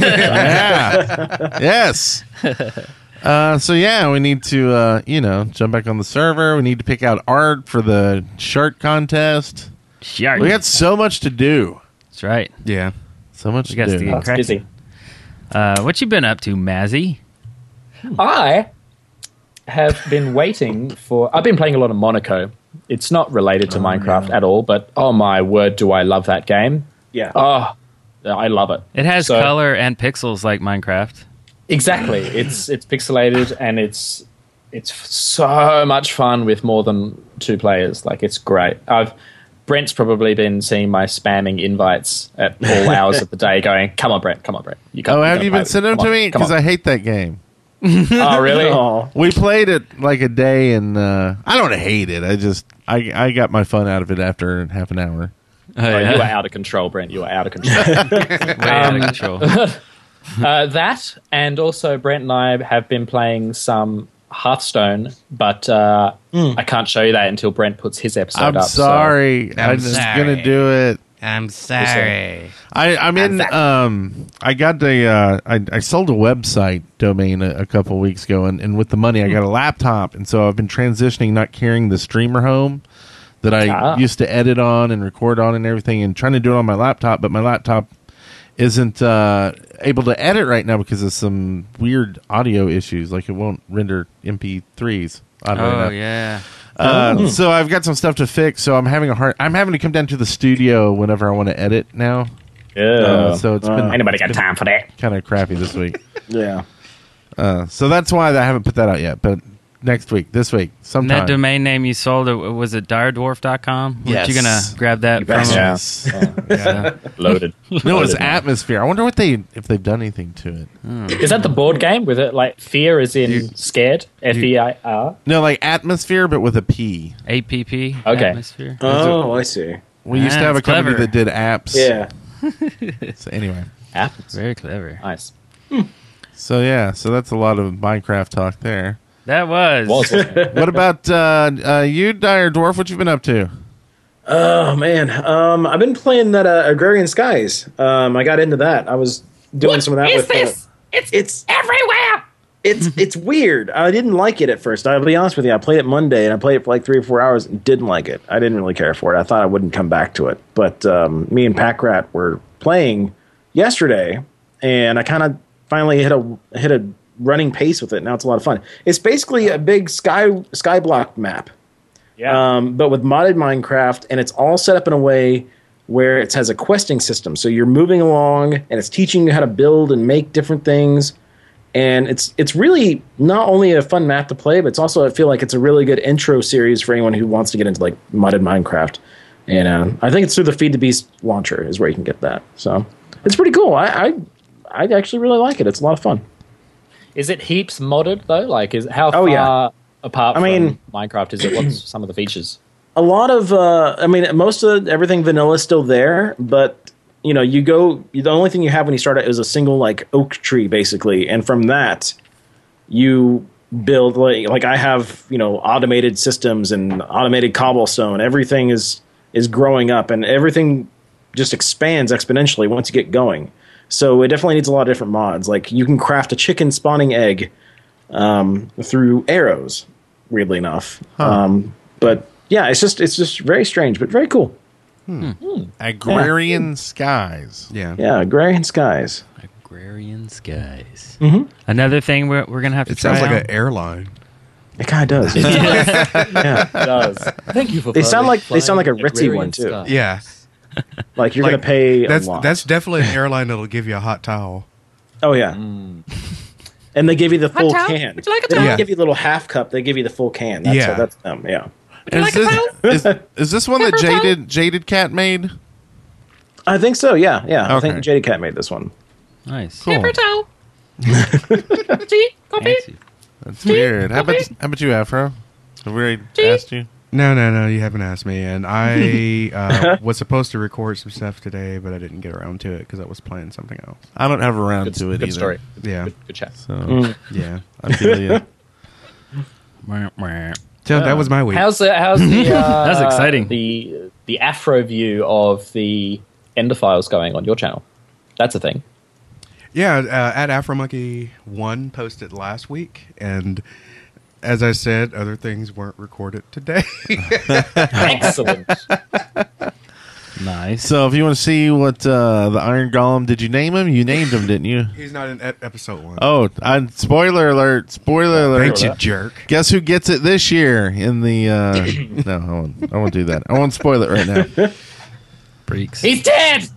[SPEAKER 1] Yeah. Yes. Uh, so yeah, we need to uh, you know jump back on the server. We need to pick out art for the shirt contest.
[SPEAKER 4] Shark.
[SPEAKER 1] We got so much to do.
[SPEAKER 4] That's right.
[SPEAKER 5] Yeah.
[SPEAKER 1] So much
[SPEAKER 4] We
[SPEAKER 1] to
[SPEAKER 4] got to
[SPEAKER 1] do.
[SPEAKER 4] get
[SPEAKER 6] That's
[SPEAKER 4] cracking.
[SPEAKER 6] busy.
[SPEAKER 4] Uh, what you been up to, Mazzy?
[SPEAKER 6] I have been waiting for. I've been playing a lot of Monaco. It's not related to Minecraft at all, but oh my word, do I love that game!
[SPEAKER 7] Yeah.
[SPEAKER 6] Oh, I love it.
[SPEAKER 4] It has
[SPEAKER 6] So-
[SPEAKER 4] color and pixels like Minecraft.
[SPEAKER 6] Exactly. It's it's pixelated and it's it's so much fun with more than two players. Like it's great. I've Brent's probably been seeing my spamming invites at all hours of the day, going, "Come on, Brent. Come on, Brent. You
[SPEAKER 1] Oh, have
[SPEAKER 6] gotta
[SPEAKER 1] you
[SPEAKER 6] play
[SPEAKER 1] been
[SPEAKER 6] with
[SPEAKER 1] sending them
[SPEAKER 6] Come
[SPEAKER 1] to
[SPEAKER 6] on,
[SPEAKER 1] me?
[SPEAKER 6] come
[SPEAKER 1] Because
[SPEAKER 6] on."
[SPEAKER 1] I hate that game.
[SPEAKER 6] Oh, really?
[SPEAKER 7] Oh.
[SPEAKER 1] We played it like a day, and uh, I don't hate it. I just I I got my fun out of it after half an hour.
[SPEAKER 4] Oh,
[SPEAKER 6] Oh,
[SPEAKER 4] yeah.
[SPEAKER 6] you are out of control, Brent. You are out of control.
[SPEAKER 4] Way out of control.
[SPEAKER 6] uh, that, and also Brent and I have been playing some Hearthstone, but uh, I can't show you that until Brent puts his episode
[SPEAKER 1] I'm
[SPEAKER 6] up. so-
[SPEAKER 1] sorry. I'm,
[SPEAKER 5] I'm
[SPEAKER 1] just
[SPEAKER 5] sorry.
[SPEAKER 1] gonna do it.
[SPEAKER 5] I'm
[SPEAKER 6] sorry.
[SPEAKER 1] I I'm in. Um, I got the. Uh, I I sold a website domain a, a couple weeks ago, and, and with the money, I got a laptop, and so I've been transitioning, not carrying the streamer home that I
[SPEAKER 6] Ah.
[SPEAKER 1] used to edit on and record on and everything, and trying to do it on my laptop, but my laptop isn't uh, able to edit right now because of some weird audio issues. Like it won't render M P threes. oddly
[SPEAKER 4] Oh,
[SPEAKER 1] enough.
[SPEAKER 4] yeah.
[SPEAKER 1] Uh, so I've got some stuff to fix. So I'm having a hard. I'm having to come down to the studio whenever I want to edit now.
[SPEAKER 6] Yeah.
[SPEAKER 1] Uh, so it's
[SPEAKER 7] Uh,
[SPEAKER 1] been
[SPEAKER 6] Anybody got time for that?
[SPEAKER 1] kind of crappy this week.
[SPEAKER 7] Yeah.
[SPEAKER 1] Uh, so that's why I haven't put that out yet. But next week, this week,
[SPEAKER 4] And
[SPEAKER 1] sometime.
[SPEAKER 4] that domain name you sold, uh, was it dire dwarf dot com?
[SPEAKER 1] Yes.
[SPEAKER 4] You going to grab that from
[SPEAKER 6] bet.
[SPEAKER 4] them?
[SPEAKER 1] Yes.
[SPEAKER 4] Yeah.
[SPEAKER 6] Loaded.
[SPEAKER 1] No, it's
[SPEAKER 6] Loaded.
[SPEAKER 1] Atmosphere. I wonder what they if they've done anything to it.
[SPEAKER 6] Is that the board game with it? Like fear is in scared? F E I R?
[SPEAKER 1] No, like Atmosphere, but with a P.
[SPEAKER 4] A P P?
[SPEAKER 6] Okay.
[SPEAKER 4] Atmosphere?
[SPEAKER 7] Oh, I see.
[SPEAKER 1] We used to
[SPEAKER 4] Ah,
[SPEAKER 1] have a
[SPEAKER 4] it's
[SPEAKER 1] company
[SPEAKER 4] clever.
[SPEAKER 1] that did apps.
[SPEAKER 7] Yeah.
[SPEAKER 1] So anyway,
[SPEAKER 6] Happens.
[SPEAKER 4] Very clever.
[SPEAKER 6] Nice.
[SPEAKER 1] so yeah, so that's a lot of Minecraft talk there.
[SPEAKER 4] That was.
[SPEAKER 6] Was, wasn't it?
[SPEAKER 1] What about uh, uh, you, Dire Dwarf? What you been up to?
[SPEAKER 7] Oh man, um, I've been playing that uh, Agrarian Skies. Um, I got into that. I was doing some of that with. Uh,
[SPEAKER 6] It's
[SPEAKER 7] it's
[SPEAKER 6] everywhere.
[SPEAKER 7] it's it's weird. I didn't like it at first. I'll be honest with you. I played it Monday and I played it for like three or four hours and didn't like it. I didn't really care for it. I thought I wouldn't come back to it. But um, me and Packrat were playing yesterday, and I kind of finally hit a hit a running pace with it. Now it's a lot of fun. It's basically a big sky skyblock map,
[SPEAKER 6] Yeah.
[SPEAKER 7] um, but with modded Minecraft, and it's all set up in a way where it has a questing system. So you're moving along, and it's teaching you how to build and make different things. And it's it's really not only a fun map to play, but it's also, I feel like it's a really good intro series for anyone who wants to get into like modded Minecraft. And uh, I think it's through the Feed the Beast launcher is where you can get that. So it's pretty cool. I, I I actually really like it. It's a lot of fun.
[SPEAKER 6] Is it heaps modded though? Like, is how
[SPEAKER 7] Oh,
[SPEAKER 6] far
[SPEAKER 7] yeah.
[SPEAKER 6] apart
[SPEAKER 7] I
[SPEAKER 6] from
[SPEAKER 7] mean-
[SPEAKER 6] Minecraft is it? What's some of the features?
[SPEAKER 7] A lot of, uh, I mean, most of everything vanilla is still there, but you know, you go. The only thing you have when you start out is a single like oak tree, basically, and from that, you build like like I have you know automated systems and automated cobblestone. Everything is is growing up, and everything just expands exponentially once you get going. So it definitely needs a lot of different mods. Like you can craft a chicken spawning egg um, through arrows. Weirdly enough, um, but. Yeah, it's just it's just very strange, but very cool.
[SPEAKER 1] Agrarian skies.
[SPEAKER 5] Yeah.
[SPEAKER 7] Yeah, Agrarian Skies.
[SPEAKER 4] Agrarian skies.
[SPEAKER 7] Mhm.
[SPEAKER 4] Another thing we're, we're going to have to
[SPEAKER 5] It
[SPEAKER 4] try
[SPEAKER 5] sounds like
[SPEAKER 4] out.
[SPEAKER 5] an airline.
[SPEAKER 7] It kind of does. yeah,
[SPEAKER 6] It does. Thank you for.
[SPEAKER 7] They sound like- they sound like a
[SPEAKER 6] flying
[SPEAKER 7] ritzy
[SPEAKER 6] Agrarian
[SPEAKER 7] one, too.
[SPEAKER 6] Sky.
[SPEAKER 5] Yeah.
[SPEAKER 7] like you're
[SPEAKER 5] Like,
[SPEAKER 7] gonna pay
[SPEAKER 5] That's
[SPEAKER 7] a lot.
[SPEAKER 5] that's definitely an airline that'll give you a hot towel.
[SPEAKER 7] oh yeah, and they give you the full can.
[SPEAKER 6] Would you like a
[SPEAKER 7] They don't
[SPEAKER 5] towel?
[SPEAKER 7] give you a little half cup. They give you the full can. That's
[SPEAKER 5] Yeah.
[SPEAKER 7] that's them. Yeah,
[SPEAKER 1] Is, this, is, is this one that Jaded Jaded Cat made?
[SPEAKER 7] I think so. Yeah, yeah. I
[SPEAKER 1] Okay.
[SPEAKER 7] think J D Cat made this one.
[SPEAKER 4] Nice.
[SPEAKER 1] Cool.
[SPEAKER 4] Fancy.
[SPEAKER 1] That's weird. How about how about you, Afro? Have we already asked you?
[SPEAKER 5] No, no, no, you haven't asked me. And I uh, was supposed to record some stuff today, but I didn't get around to it because I was playing something else.
[SPEAKER 1] I don't have around
[SPEAKER 6] Good,
[SPEAKER 1] to it
[SPEAKER 6] good
[SPEAKER 1] either.
[SPEAKER 6] story.
[SPEAKER 5] Yeah.
[SPEAKER 6] Good, good chat.
[SPEAKER 1] So
[SPEAKER 5] Yeah.
[SPEAKER 1] I feel you.
[SPEAKER 5] So that was my week.
[SPEAKER 6] How's the how's the uh,
[SPEAKER 4] That's exciting.
[SPEAKER 6] the the Afro view of the Ender files going on your channel? That's a thing.
[SPEAKER 5] Yeah, uh, at AfroMonkey one posted last week, and as I said, other things weren't recorded today.
[SPEAKER 6] Excellent.
[SPEAKER 4] Nice.
[SPEAKER 1] So if you want to see what uh, the Iron Golem, did you name him? You named him, didn't you?
[SPEAKER 5] He's not in ep- episode one.
[SPEAKER 1] Oh, uh, spoiler alert! Spoiler alert!
[SPEAKER 5] Thank you, jerk.
[SPEAKER 1] Guess who gets it this year in the? Uh, no, I won't, I won't do that. I won't spoil it right now.
[SPEAKER 4] Freaks.
[SPEAKER 6] He's dead.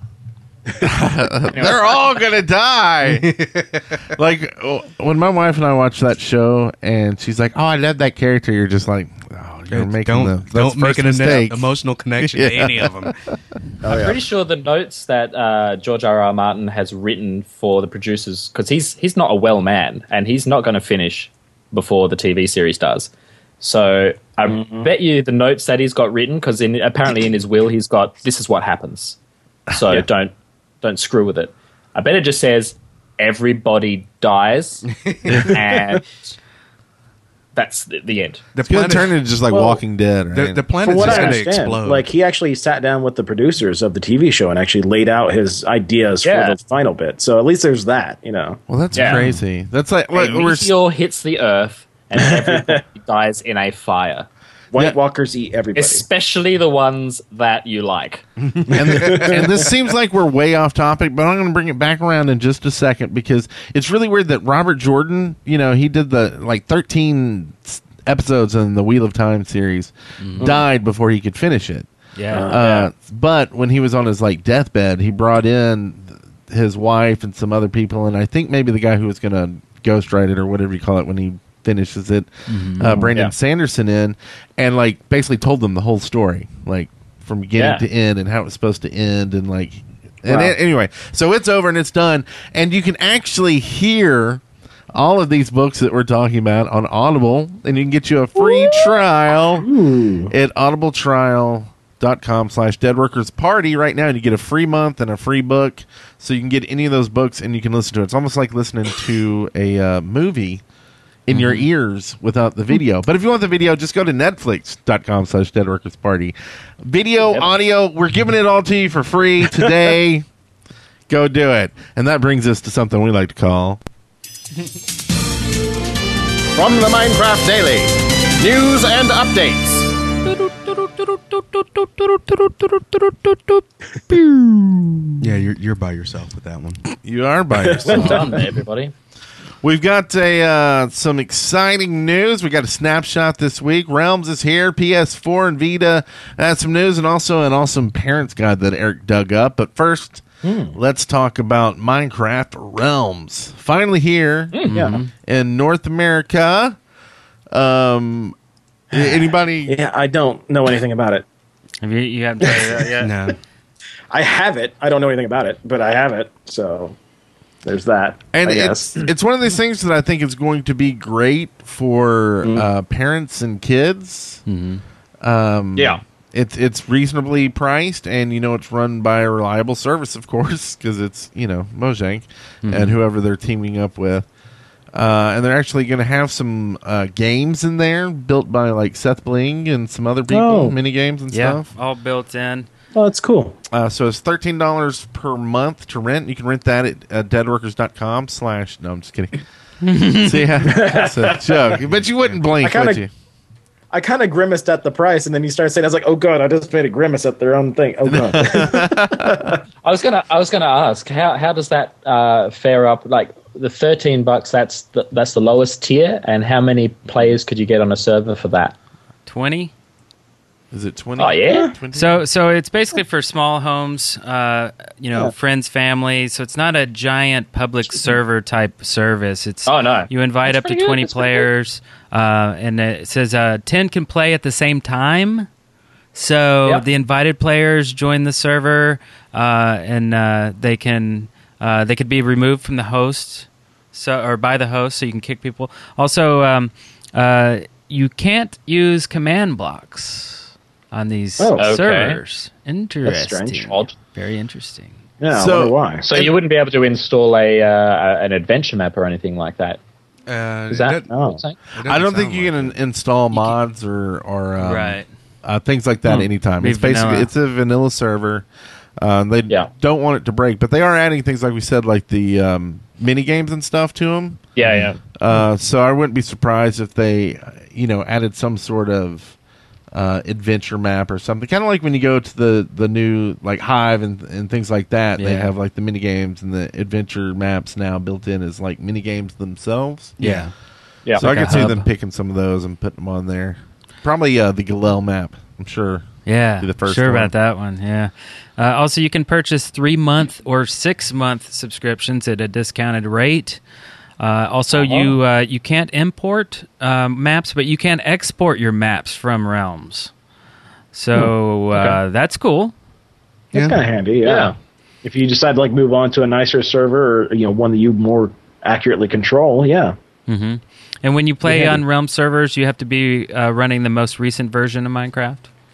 [SPEAKER 1] They're all gonna die. Like oh, when my wife and I watch that show, and she's like, "Oh, I love that character." You're just like, "Oh, you're making
[SPEAKER 5] don't
[SPEAKER 1] the that's
[SPEAKER 5] don't make
[SPEAKER 1] first
[SPEAKER 5] an
[SPEAKER 1] mistake."
[SPEAKER 5] emotional connection to
[SPEAKER 1] Yeah.
[SPEAKER 5] any of them.
[SPEAKER 6] I'm pretty sure the notes that uh, George R. R. Martin has written for the producers, because he's he's not a well man, and he's not going to finish before the T V series does. So I bet you the notes that he's got written, because in, apparently in his will he's got, this is what happens. So
[SPEAKER 7] Yeah.
[SPEAKER 6] don't don't screw with it. I bet it just says everybody dies, and that's the, the end.
[SPEAKER 5] The
[SPEAKER 1] It's gonna
[SPEAKER 5] planet,
[SPEAKER 1] turn into just like
[SPEAKER 7] Well,
[SPEAKER 1] Walking Dead, right?
[SPEAKER 5] the, the
[SPEAKER 7] From
[SPEAKER 5] planet's
[SPEAKER 7] what
[SPEAKER 5] just
[SPEAKER 7] I
[SPEAKER 5] going to
[SPEAKER 7] understand,
[SPEAKER 5] explode.
[SPEAKER 7] like he actually sat down with the producers of the T V show and actually laid out his ideas
[SPEAKER 6] Yeah.
[SPEAKER 7] for the final bit. So at least there's that, you know.
[SPEAKER 1] well, that's
[SPEAKER 6] Yeah.
[SPEAKER 1] crazy. That's like
[SPEAKER 6] A
[SPEAKER 1] like, we're
[SPEAKER 6] meteor hits the Earth, and everybody dies in a fire.
[SPEAKER 7] White
[SPEAKER 1] Yeah.
[SPEAKER 7] Walkers eat everybody.
[SPEAKER 6] Especially the ones that you like.
[SPEAKER 1] and, the, and this seems like we're way off topic, but I'm going to bring it back around in just a second because it's really weird that Robert Jordan, you know, he did the like thirteen s- episodes in the Wheel of Time series, died before he could finish it.
[SPEAKER 4] Yeah.
[SPEAKER 1] Uh, but when he was on his like deathbed, he brought in his wife and some other people, and I think maybe the guy who was going to ghostwrite it or whatever you call it when he finishes it, uh, Brandon
[SPEAKER 6] Yeah.
[SPEAKER 1] Sanderson in, and like basically told them the whole story, like from beginning
[SPEAKER 6] Yeah.
[SPEAKER 1] to end, and how it was supposed to end, and like, and
[SPEAKER 7] Wow.
[SPEAKER 1] a- anyway, so it's over and it's done, and you can actually hear all of these books that we're talking about on Audible, and you can get you a free trial at audibletrial.com slash deadworkers party right now, and you get a free month and a free book, so you can get any of those books and you can listen to it. It's almost like listening to a uh, movie in your ears without the video. But if you want the video, just go to netflix.com slash deadworkers party. Video,
[SPEAKER 6] Yep.
[SPEAKER 1] audio, we're giving it all to you for free today. Go do it. And that brings us to something we like to call
[SPEAKER 3] From the Minecraft Daily, news and updates.
[SPEAKER 5] Yeah, you're you're by yourself with that one.
[SPEAKER 1] You are by
[SPEAKER 6] Well
[SPEAKER 1] yourself.
[SPEAKER 6] done, everybody.
[SPEAKER 1] We've got a uh, some exciting news. We got a snapshot this week. Realms is here. P S four and Vita had some news, and also an awesome parents guide that Eric dug up. But first, let's talk about Minecraft Realms. Finally here
[SPEAKER 7] Yeah.
[SPEAKER 1] in North America. Um, anybody?
[SPEAKER 7] Yeah, I don't know anything about it.
[SPEAKER 4] Have you, you haven't tried it out yet?
[SPEAKER 5] No.
[SPEAKER 7] I have it. I don't know anything about it, but I have it. So there's that.
[SPEAKER 1] And
[SPEAKER 7] I
[SPEAKER 1] it's
[SPEAKER 7] guess.
[SPEAKER 1] it's one of these things that I think is going to be great for uh, parents and kids. Um,
[SPEAKER 6] Yeah.
[SPEAKER 1] it's it's reasonably priced, and you know it's run by a reliable service, of course, because it's you know Mojang and whoever they're teaming up with. Uh, and they're actually going to have some uh, games in there built by like Seth Bling and some other people,
[SPEAKER 7] Oh.
[SPEAKER 1] mini games and
[SPEAKER 4] Yeah,
[SPEAKER 1] stuff.
[SPEAKER 4] all built in.
[SPEAKER 7] Oh, that's cool.
[SPEAKER 1] Uh, so it's thirteen dollars per month to rent. You can rent that at uh, deadworkers.com slash. No, I'm just kidding. See, that's a joke. But you wouldn't blink,
[SPEAKER 7] I kinda-
[SPEAKER 1] would you?
[SPEAKER 7] I kind of grimaced at the price, and then you started saying, "I was like, oh god, I just made a grimace at their own thing." Oh god.
[SPEAKER 6] I was gonna, I was gonna ask how how does that uh, fare up? Like the thirteen bucks, that's the, that's the lowest tier, and how many players could you get on a server for that?
[SPEAKER 4] twenty.
[SPEAKER 1] Is it twenty?
[SPEAKER 6] Oh, yeah?
[SPEAKER 1] twenty?
[SPEAKER 4] So, so it's basically for small homes, uh, you know,
[SPEAKER 7] Yeah.
[SPEAKER 4] friends, families. So it's not a giant public server type service. It's
[SPEAKER 6] Oh, no.
[SPEAKER 4] you invite
[SPEAKER 6] That's
[SPEAKER 4] up to
[SPEAKER 6] pretty good.
[SPEAKER 4] twenty
[SPEAKER 6] That's pretty good.
[SPEAKER 4] players, uh, and it says uh, ten can play at the same time. So
[SPEAKER 6] Yep.
[SPEAKER 4] the invited players join the server, uh, and uh, they can uh, they could be removed from the host, so or by the host, so you can kick people. Also, um, uh, you can't use command blocks on these
[SPEAKER 7] Oh,
[SPEAKER 6] okay.
[SPEAKER 4] servers. Interesting.
[SPEAKER 7] strange.
[SPEAKER 6] Odd.
[SPEAKER 4] Very interesting.
[SPEAKER 7] Yeah, I
[SPEAKER 1] So-
[SPEAKER 7] wonder why.
[SPEAKER 6] So you wouldn't be able to install a uh, an adventure map or anything like that.
[SPEAKER 5] Uh,
[SPEAKER 6] Is that
[SPEAKER 5] it doesn't-
[SPEAKER 7] Oh.
[SPEAKER 6] what you're saying?
[SPEAKER 5] it doesn't
[SPEAKER 1] I don't think
[SPEAKER 5] sound
[SPEAKER 1] you
[SPEAKER 5] like
[SPEAKER 1] can
[SPEAKER 5] it.
[SPEAKER 1] install mods or or um,
[SPEAKER 4] Right.
[SPEAKER 1] uh, things like that
[SPEAKER 7] Hmm.
[SPEAKER 1] anytime.
[SPEAKER 4] Be
[SPEAKER 1] It's basically
[SPEAKER 4] vanilla.
[SPEAKER 1] it's a vanilla server. Uh, they
[SPEAKER 6] Yeah.
[SPEAKER 1] don't want it to break, but they are adding things like we said, like the um, mini games and stuff to them.
[SPEAKER 6] Yeah, yeah.
[SPEAKER 1] Uh, so I wouldn't be surprised if they, uh, you know, added some sort of uh, adventure map or something. Kind of like when you go to the, the new like Hive and and things like that. They
[SPEAKER 4] Yeah.
[SPEAKER 1] have like the mini games and the adventure maps now built in as like mini games themselves.
[SPEAKER 4] Yeah.
[SPEAKER 6] Yeah.
[SPEAKER 1] So
[SPEAKER 4] Like
[SPEAKER 1] I
[SPEAKER 4] a
[SPEAKER 1] could see
[SPEAKER 4] hub.
[SPEAKER 1] them picking some of those and putting them on there. Probably uh, the Galil map. I'm sure.
[SPEAKER 4] Yeah,
[SPEAKER 1] Be the first
[SPEAKER 4] sure
[SPEAKER 1] one.
[SPEAKER 4] about that one. Yeah. Uh, also, you can purchase three month or six month subscriptions at a discounted rate. Uh, also, you uh, you can't import um, maps, but you can export your maps from Realms. So uh, that's cool.
[SPEAKER 7] That's
[SPEAKER 5] Yeah.
[SPEAKER 7] kind of handy. Yeah.
[SPEAKER 6] Yeah.
[SPEAKER 7] If you decide to like move on to a nicer server, or you know, one that you more accurately control, yeah.
[SPEAKER 4] hmm And when you play
[SPEAKER 7] Yeah.
[SPEAKER 4] on Realm servers, you have to be uh, running the most recent version of Minecraft.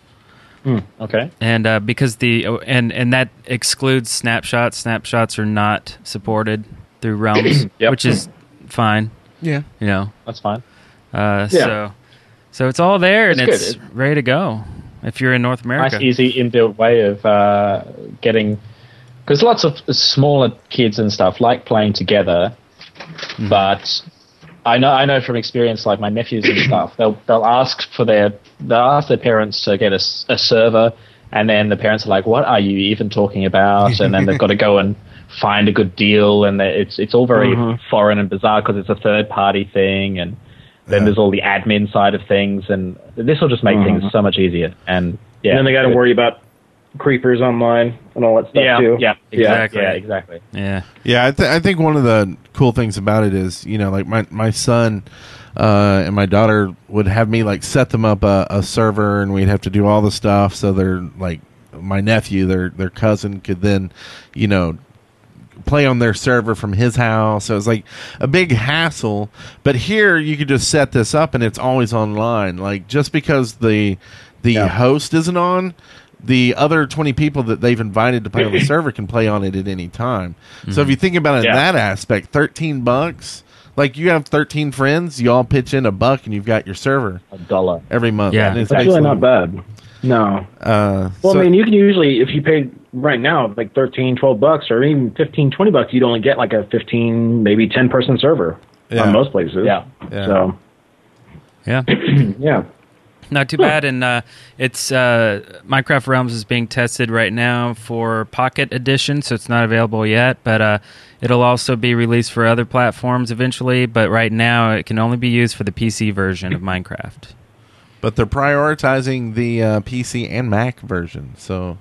[SPEAKER 6] Okay.
[SPEAKER 4] And uh, because the and and that excludes snapshots. Snapshots are not supported through Realms,
[SPEAKER 6] Yep.
[SPEAKER 4] which is fine.
[SPEAKER 5] Yeah.
[SPEAKER 4] You know,
[SPEAKER 6] That's fine.
[SPEAKER 4] uh,
[SPEAKER 7] Yeah.
[SPEAKER 4] so so it's all there and
[SPEAKER 6] It's
[SPEAKER 4] it's
[SPEAKER 6] good.
[SPEAKER 4] ready to go. If you're in North America,
[SPEAKER 6] Nice, easy inbuilt way of uh, getting. Because lots of smaller kids and stuff like playing together, but I know I know from experience, like my nephews and stuff, they'll they'll ask for their they'll ask their parents to get a, s- a server, and then the parents are like, "What are you even talking about?" And then they've got to go and find a good deal, and they- it's it's all very
[SPEAKER 7] Mhm.
[SPEAKER 6] foreign and bizarre because it's a third party thing, and then there's all the admin side of things, and this will just make things so much easier. And yeah,
[SPEAKER 7] And then they got to worry about creepers online and all that stuff
[SPEAKER 6] Yeah,
[SPEAKER 7] too.
[SPEAKER 6] yeah,
[SPEAKER 4] Exactly.
[SPEAKER 6] Yeah, exactly.
[SPEAKER 4] yeah,
[SPEAKER 1] Yeah, I, th- I think one of the cool things about it is, you know, like my my son uh, and my daughter would have me like set them up a, a server, and we'd have to do all the stuff. So they're like my nephew, their their cousin, could then, you know, play on their server from his house. So it's like a big hassle. But here you could just set this up, and it's always online. Like just because the the
[SPEAKER 7] Yeah.
[SPEAKER 1] host isn't on, the other twenty people that they've invited to play on the server can play on it at any time. So if you think about it in
[SPEAKER 6] Yeah.
[SPEAKER 1] that aspect, thirteen bucks, like you have thirteen friends, you all pitch in a buck and you've got your server
[SPEAKER 6] A dollar.
[SPEAKER 1] every month.
[SPEAKER 4] Yeah.
[SPEAKER 1] And it's
[SPEAKER 7] That's really not
[SPEAKER 1] basically-
[SPEAKER 7] bad. No.
[SPEAKER 1] Uh,
[SPEAKER 7] Well,
[SPEAKER 1] so-
[SPEAKER 7] I mean, you can usually, if you paid right now, like thirteen, twelve bucks, or even fifteen, twenty bucks, you'd only get like a fifteen, maybe ten person server
[SPEAKER 1] Yeah.
[SPEAKER 7] on most places.
[SPEAKER 6] Yeah.
[SPEAKER 1] Yeah.
[SPEAKER 7] So,
[SPEAKER 4] yeah.
[SPEAKER 7] yeah.
[SPEAKER 4] Not too bad, and uh, it's uh, Minecraft Realms is being tested right now for Pocket Edition, so it's not available yet, but uh, it'll also be released for other platforms eventually, but right now it can only be used for the P C version of Minecraft.
[SPEAKER 1] But they're prioritizing the uh, P C and Mac version, so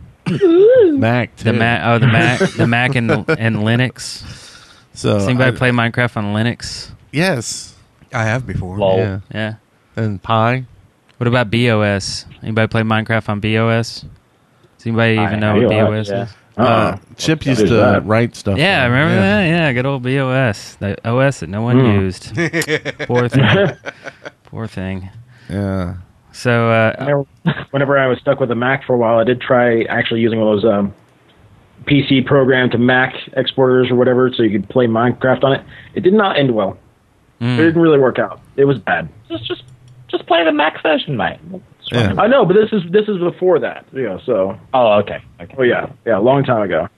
[SPEAKER 1] Mac too.
[SPEAKER 4] The Mac, oh, the Mac, the Mac and, and Linux.
[SPEAKER 1] So
[SPEAKER 4] Does anybody
[SPEAKER 1] I-
[SPEAKER 4] play Minecraft on Linux?
[SPEAKER 1] Yes,
[SPEAKER 5] I have before.
[SPEAKER 6] Lol.
[SPEAKER 1] yeah,
[SPEAKER 4] Yeah.
[SPEAKER 1] and Pi.
[SPEAKER 4] What about B O S? Anybody play Minecraft on B O S? Does anybody even
[SPEAKER 6] I-
[SPEAKER 4] know
[SPEAKER 6] I
[SPEAKER 4] what
[SPEAKER 6] do,
[SPEAKER 4] B O S
[SPEAKER 6] yeah.
[SPEAKER 4] is?
[SPEAKER 1] Uh, Chip used
[SPEAKER 7] is
[SPEAKER 1] to
[SPEAKER 7] that?
[SPEAKER 1] write stuff.
[SPEAKER 4] Yeah,
[SPEAKER 1] on it.
[SPEAKER 4] remember that? Yeah, good old B O S. The O S that no one
[SPEAKER 7] Mm.
[SPEAKER 4] used. Poor thing. Poor thing.
[SPEAKER 1] Yeah.
[SPEAKER 4] So, uh,
[SPEAKER 7] Whenever- Whenever I was stuck with a Mac for a while, I did try actually using one of those um, P C program to Mac exporters or whatever, so you could play Minecraft on it. It did not end well.
[SPEAKER 4] mm,
[SPEAKER 7] It didn't really work out. It was bad.
[SPEAKER 6] Just, just, just play the Mac version, mate. What's wrong
[SPEAKER 1] Yeah.
[SPEAKER 6] with
[SPEAKER 7] I know, but this is this is before that. You know, so
[SPEAKER 6] that? Oh, okay. Okay.
[SPEAKER 7] oh yeah, yeah, a long time ago.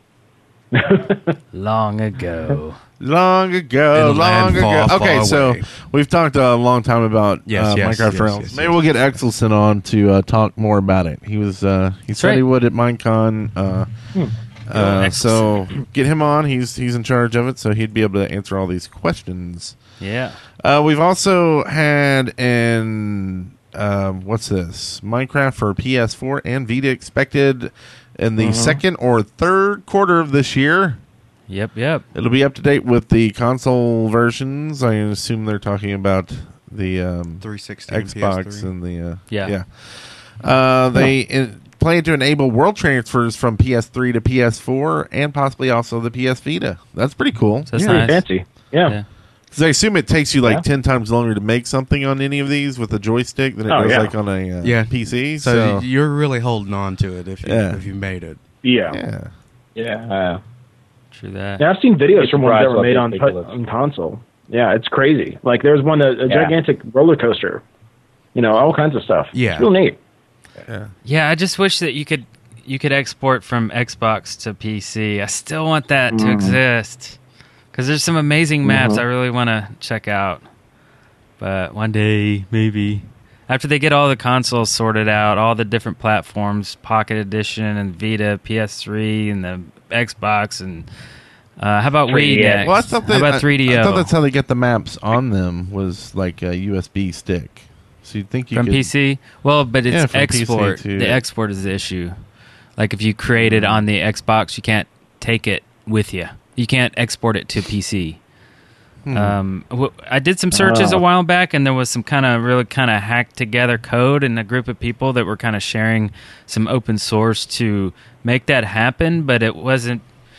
[SPEAKER 4] long ago.
[SPEAKER 1] Long ago,
[SPEAKER 5] In a
[SPEAKER 1] long
[SPEAKER 5] land
[SPEAKER 1] ago.
[SPEAKER 5] far,
[SPEAKER 1] okay,
[SPEAKER 5] far
[SPEAKER 1] so
[SPEAKER 5] away.
[SPEAKER 1] we've talked a long time about
[SPEAKER 5] Yes,
[SPEAKER 1] uh,
[SPEAKER 5] yes,
[SPEAKER 1] Minecraft
[SPEAKER 5] yes,
[SPEAKER 1] Realms.
[SPEAKER 5] yes,
[SPEAKER 1] Maybe
[SPEAKER 5] yes,
[SPEAKER 1] we'll get
[SPEAKER 5] yes.
[SPEAKER 1] Exelson on to uh, talk more about it. He was uh, he said
[SPEAKER 4] right.
[SPEAKER 1] he would at Minecon. Uh, uh, so get him on. He's he's in charge of it, so he'd be able to answer all these questions.
[SPEAKER 4] Yeah.
[SPEAKER 1] Uh, we've also had an um, what's this? Minecraft for P S four and Vita expected in the second or third quarter of this year.
[SPEAKER 4] Yep, yep.
[SPEAKER 1] It'll be up to date with the console versions. I assume they're talking about the um,
[SPEAKER 5] three sixty and
[SPEAKER 1] Xbox
[SPEAKER 5] P S three.
[SPEAKER 1] and the uh,
[SPEAKER 4] Yeah.
[SPEAKER 1] yeah. Uh, they in, plan to enable world transfers from P S three to P S four and possibly also the P S Vita. That's pretty cool.
[SPEAKER 4] So that's
[SPEAKER 7] Pretty
[SPEAKER 4] nice.
[SPEAKER 7] fancy. Yeah.
[SPEAKER 4] Yeah.
[SPEAKER 1] Because I assume it takes you like
[SPEAKER 6] Yeah.
[SPEAKER 1] ten times longer to make something on any of these with a joystick than it
[SPEAKER 7] Oh,
[SPEAKER 1] does
[SPEAKER 7] yeah.
[SPEAKER 1] like on a uh,
[SPEAKER 5] Yeah.
[SPEAKER 1] P C.
[SPEAKER 5] So,
[SPEAKER 1] So,
[SPEAKER 5] you're really holding on to it if you,
[SPEAKER 1] Yeah.
[SPEAKER 5] if you made it.
[SPEAKER 7] Yeah.
[SPEAKER 1] yeah.
[SPEAKER 6] Yeah.
[SPEAKER 4] True that.
[SPEAKER 7] Yeah, I've seen videos
[SPEAKER 6] It's
[SPEAKER 7] from ones that
[SPEAKER 6] surprised
[SPEAKER 7] were made
[SPEAKER 6] what
[SPEAKER 7] on,
[SPEAKER 6] big
[SPEAKER 7] pu-
[SPEAKER 6] it is.
[SPEAKER 7] on console. Yeah, it's crazy. Like there's one, a, a
[SPEAKER 6] Yeah.
[SPEAKER 7] gigantic roller coaster. You know, all kinds of stuff.
[SPEAKER 5] Yeah.
[SPEAKER 7] It's real neat.
[SPEAKER 4] Yeah, I just wish that you could you could export from Xbox to P C. I still want that to exist because there's some amazing maps I really want to check out. But one day, maybe after they get all the consoles sorted out, all the different platforms, Pocket Edition and Vita, P S three, and the Xbox, and uh, how about
[SPEAKER 6] three
[SPEAKER 4] Wii
[SPEAKER 6] D S.
[SPEAKER 4] next?
[SPEAKER 1] Well, I thought
[SPEAKER 4] how about three D O
[SPEAKER 1] I, I thought that's how they get the maps on them was like a U S B stick. So you'd think you
[SPEAKER 4] from
[SPEAKER 1] could,
[SPEAKER 4] P C? Well, but it's
[SPEAKER 1] Yeah, from P C
[SPEAKER 4] export.
[SPEAKER 1] too.
[SPEAKER 4] The export is the issue. Like if you create it on the Xbox, you can't take it with you. You can't export it to P C.
[SPEAKER 1] Hmm.
[SPEAKER 4] Um, w- I did some searches a
[SPEAKER 7] Oh.
[SPEAKER 4] while back, and there was some kind of really kind of hacked together code and a group of people that were kind of sharing some open source to make that happen, but it wasn't.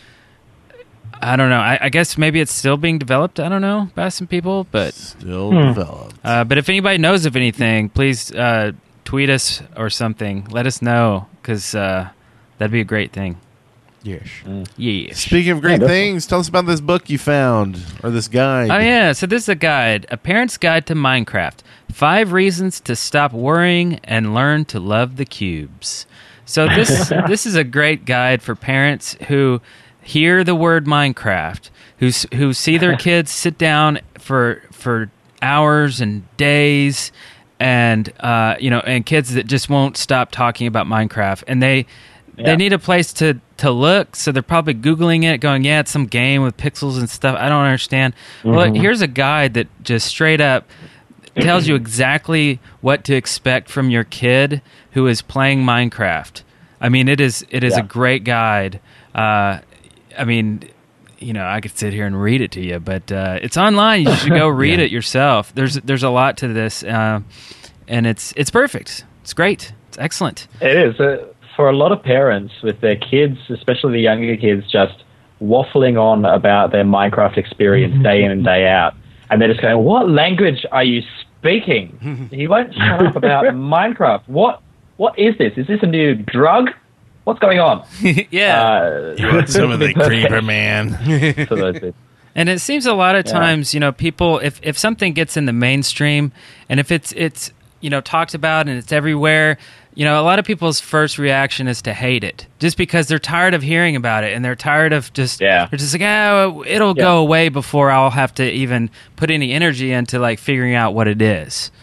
[SPEAKER 4] I don't know. I, I guess maybe it's still being developed. I don't know by some people, but
[SPEAKER 1] Still developed.
[SPEAKER 4] uh, but if anybody knows of anything, please uh, tweet us or something. Let us know because uh, that'd be a great thing.
[SPEAKER 5] Yes.
[SPEAKER 4] Yeah.
[SPEAKER 1] Speaking of great
[SPEAKER 7] definitely.
[SPEAKER 1] things, tell us about this book you found or this guide.
[SPEAKER 4] Oh yeah, so this is a guide, a parent's guide to Minecraft. Five reasons to stop worrying and learn to love the cubes. So this this is a great guide for parents who hear the word Minecraft, who s- who see their kids sit down for for hours and days, and uh, you know, and kids that just won't stop talking about Minecraft, and they.
[SPEAKER 6] Yeah.
[SPEAKER 4] They need a place to, to look, so they're probably Googling it, going, yeah, it's some game with pixels and stuff. I don't understand. Well, here's a guide that just straight up tells you exactly what to expect from your kid who is playing Minecraft. I mean, it is it is
[SPEAKER 6] Yeah.
[SPEAKER 4] a great guide. Uh, I mean, you know, I could sit here and read it to you, but uh, it's online. You should go read it yourself. There's there's a lot to this, uh, and it's it's perfect. It's great. It's excellent.
[SPEAKER 6] It is. Uh, for a lot of parents with their kids, especially the younger kids, just waffling on about their Minecraft experience day in and day out. And they're just going, what language are you speaking? You won't shut up about Minecraft. What? What is this? Is this a new drug? What's going on?
[SPEAKER 4] yeah.
[SPEAKER 6] Uh,
[SPEAKER 1] You want some of the creeper, man?
[SPEAKER 6] so those bits.
[SPEAKER 4] And it seems a lot of
[SPEAKER 6] Yeah.
[SPEAKER 4] times, you know, people if, if something gets in the mainstream and if it's it's you know talked about and it's everywhere, you know, a lot of people's first reaction is to hate it, just because they're tired of hearing about it and they're tired of just
[SPEAKER 6] Yeah.
[SPEAKER 4] they're just like, oh, it'll
[SPEAKER 6] Yeah.
[SPEAKER 4] go away before I'll have to even put any energy into like figuring out what it is.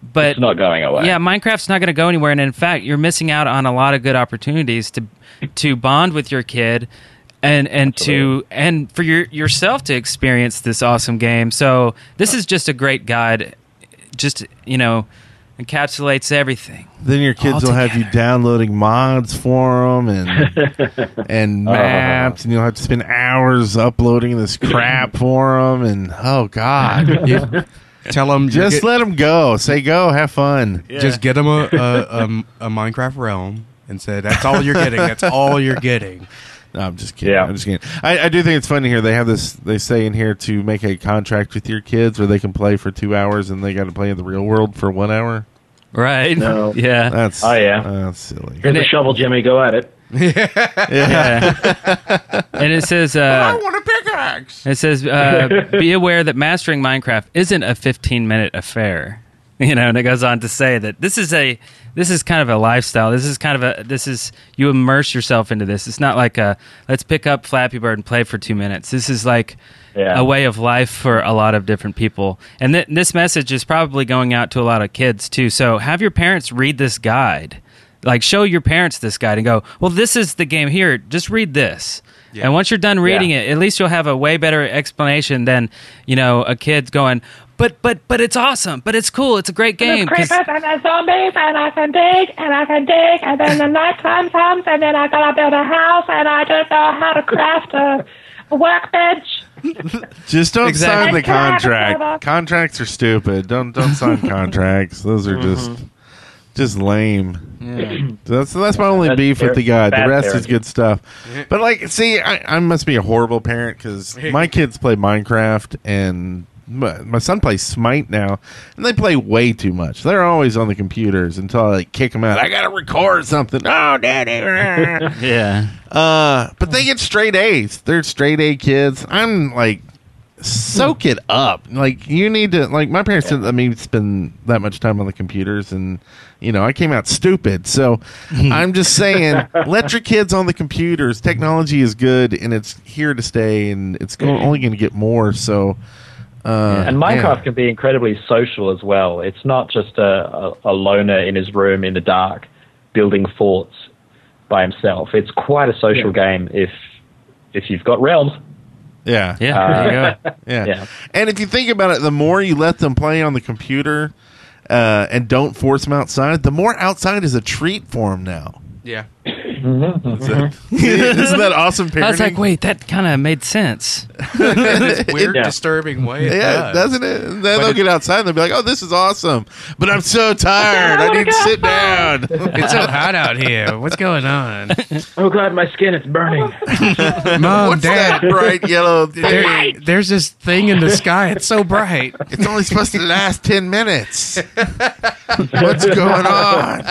[SPEAKER 4] but
[SPEAKER 6] It's not going away.
[SPEAKER 4] Yeah, Minecraft's not going to go anywhere, and in fact, you're missing out on a lot of good opportunities to to bond with your kid, and and
[SPEAKER 6] Absolutely.
[SPEAKER 4] to and for your yourself to experience this awesome game. So this is just a great guide. Just you know, encapsulates everything.
[SPEAKER 8] Then your kids will have you downloading mods for them and and maps, and you'll have to spend hours uploading this crap for them. And oh god,
[SPEAKER 5] Yeah. Tell them
[SPEAKER 8] just let them go. Say go, have fun.
[SPEAKER 5] Just get them a, a, a, a Minecraft realm and say that's all you're getting. That's all you're getting.
[SPEAKER 8] No, I'm just kidding.
[SPEAKER 6] Yeah.
[SPEAKER 8] I'm just kidding. I, I do think it's funny here. They have this. They say in here to make a contract with your kids where they can play for two hours and they got to play in the real world for one hour.
[SPEAKER 4] Right?
[SPEAKER 7] No.
[SPEAKER 4] Yeah.
[SPEAKER 8] That's
[SPEAKER 7] Oh, yeah.
[SPEAKER 8] that's silly.
[SPEAKER 7] Here's a shovel, Jimmy. Go at it.
[SPEAKER 4] Yeah. And it says, uh,
[SPEAKER 5] want a pickaxe.
[SPEAKER 4] it says, uh, be aware that mastering Minecraft isn't a fifteen minute affair. You know, and it goes on to say that this is a, this is kind of a lifestyle. This is kind of a, this is, you immerse yourself into this. It's not like a, let's pick up Flappy Bird and play for two minutes. This is like
[SPEAKER 6] Yeah.
[SPEAKER 4] a way of life for a lot of different people. And th- this message is probably going out to a lot of kids too. So have your parents read this guide. Like, show your parents this guide and go, well, this is the game here. Just read this.
[SPEAKER 5] Yeah.
[SPEAKER 4] And once you're done reading
[SPEAKER 6] Yeah.
[SPEAKER 4] it, at least you'll have a way better explanation than, you know, a kid going, but but but it's awesome, but it's cool, it's a great game. 'Cause-
[SPEAKER 9] creepers and the zombies, and I can dig, and I can dig, and then the night time comes, and then I gotta build a house, and I don't know how to craft a, a workbench.
[SPEAKER 8] Just don't
[SPEAKER 5] Exactly.
[SPEAKER 8] sign the contract.
[SPEAKER 9] Exactly.
[SPEAKER 8] Contracts are stupid. Don't don't sign contracts. Those are just just lame. That's that's my only
[SPEAKER 6] That's
[SPEAKER 8] beef with the
[SPEAKER 6] ter-
[SPEAKER 8] guy. The
[SPEAKER 6] bad
[SPEAKER 8] rest is
[SPEAKER 6] parenting.
[SPEAKER 8] good stuff. But like, see, I, I must be a horrible parent because my kids play Minecraft and my, my son plays Smite now, and they play way too much. They're always on the computers until I like kick them out. I gotta record something. Oh, daddy.
[SPEAKER 4] yeah.
[SPEAKER 8] Uh, but they get straight A's. They're straight A kids. I'm like, soak it up. Like, you need to, like, my parents didn't let me spend that much time on the computers, and, you know, I came out stupid. So I'm just saying, let your kids on the computers. Technology is good, and it's here to stay, and it's go- only going to get more. So, uh,
[SPEAKER 6] And Minecraft
[SPEAKER 8] yeah.
[SPEAKER 6] can be incredibly social as well. It's not just a, a, a loner in his room in the dark building forts by himself. It's quite a social game if if you've got realms.
[SPEAKER 8] Yeah.
[SPEAKER 4] Yeah,
[SPEAKER 6] Uh,
[SPEAKER 4] there you go.
[SPEAKER 8] Yeah.
[SPEAKER 6] Yeah.
[SPEAKER 8] And if you think about it, the more you let them play on the computer uh, and don't force them outside, the more outside is a treat for them now.
[SPEAKER 5] Yeah.
[SPEAKER 8] Isn't that awesome parenting?
[SPEAKER 4] I was like, wait, that kind of made sense.
[SPEAKER 5] It's weird,
[SPEAKER 6] Yeah.
[SPEAKER 5] disturbing way. It
[SPEAKER 8] Yeah,
[SPEAKER 5] does.
[SPEAKER 8] doesn't it? And then
[SPEAKER 5] But
[SPEAKER 8] they'll
[SPEAKER 5] it-
[SPEAKER 8] get outside and they'll be like, oh, this is awesome. But I'm so tired. I need to sit down.
[SPEAKER 5] It's so hot out here. What's going on?
[SPEAKER 7] Oh god, my skin is burning.
[SPEAKER 5] Mom,
[SPEAKER 8] What's
[SPEAKER 5] Dad,
[SPEAKER 8] that bright yellow
[SPEAKER 5] there,
[SPEAKER 8] thing?
[SPEAKER 5] there's this thing in the sky. It's so bright.
[SPEAKER 8] It's only supposed to last ten minutes. What's going on?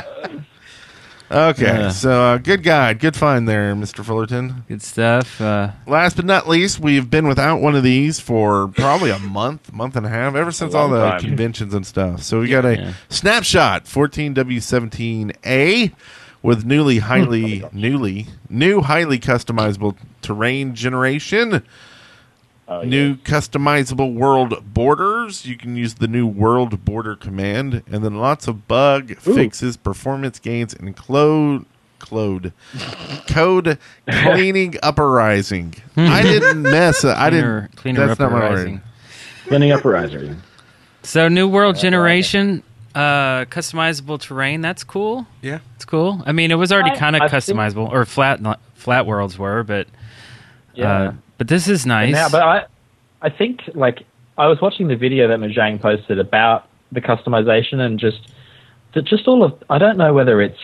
[SPEAKER 8] Okay,
[SPEAKER 4] Yeah.
[SPEAKER 8] so uh, good guide. Good find there, Mister Fullerton.
[SPEAKER 4] Good stuff. Uh,
[SPEAKER 8] Last but not least, we've been without one of these for probably a month, month and a half, ever since all
[SPEAKER 6] long
[SPEAKER 8] the
[SPEAKER 6] time.
[SPEAKER 8] conventions and stuff. So we got a
[SPEAKER 4] Yeah.
[SPEAKER 8] snapshot fourteen W seventeen A with newly highly newly new highly customizable terrain generation.
[SPEAKER 6] Oh, yeah.
[SPEAKER 8] New customizable world borders. You can use the new world border command, and then lots of bug fixes, performance gains, and clone clode code cleaning uprising. I didn't mess. I
[SPEAKER 4] Cleaner-
[SPEAKER 8] didn't.
[SPEAKER 4] cleaner
[SPEAKER 8] that's not my
[SPEAKER 4] uprising.
[SPEAKER 8] word.
[SPEAKER 7] Cleaning up a riser.
[SPEAKER 4] So, new world generation, uh, customizable terrain. That's cool.
[SPEAKER 5] Yeah.
[SPEAKER 4] It's cool. I mean, it was already
[SPEAKER 6] I-
[SPEAKER 4] kind of
[SPEAKER 6] I think-
[SPEAKER 4] customizable, or flat flat worlds were, but
[SPEAKER 6] Yeah.
[SPEAKER 4] uh, but this is nice.
[SPEAKER 6] Now, but I, I think like I was watching the video that Mojang posted about the customization and just, that just all of I don't know whether it's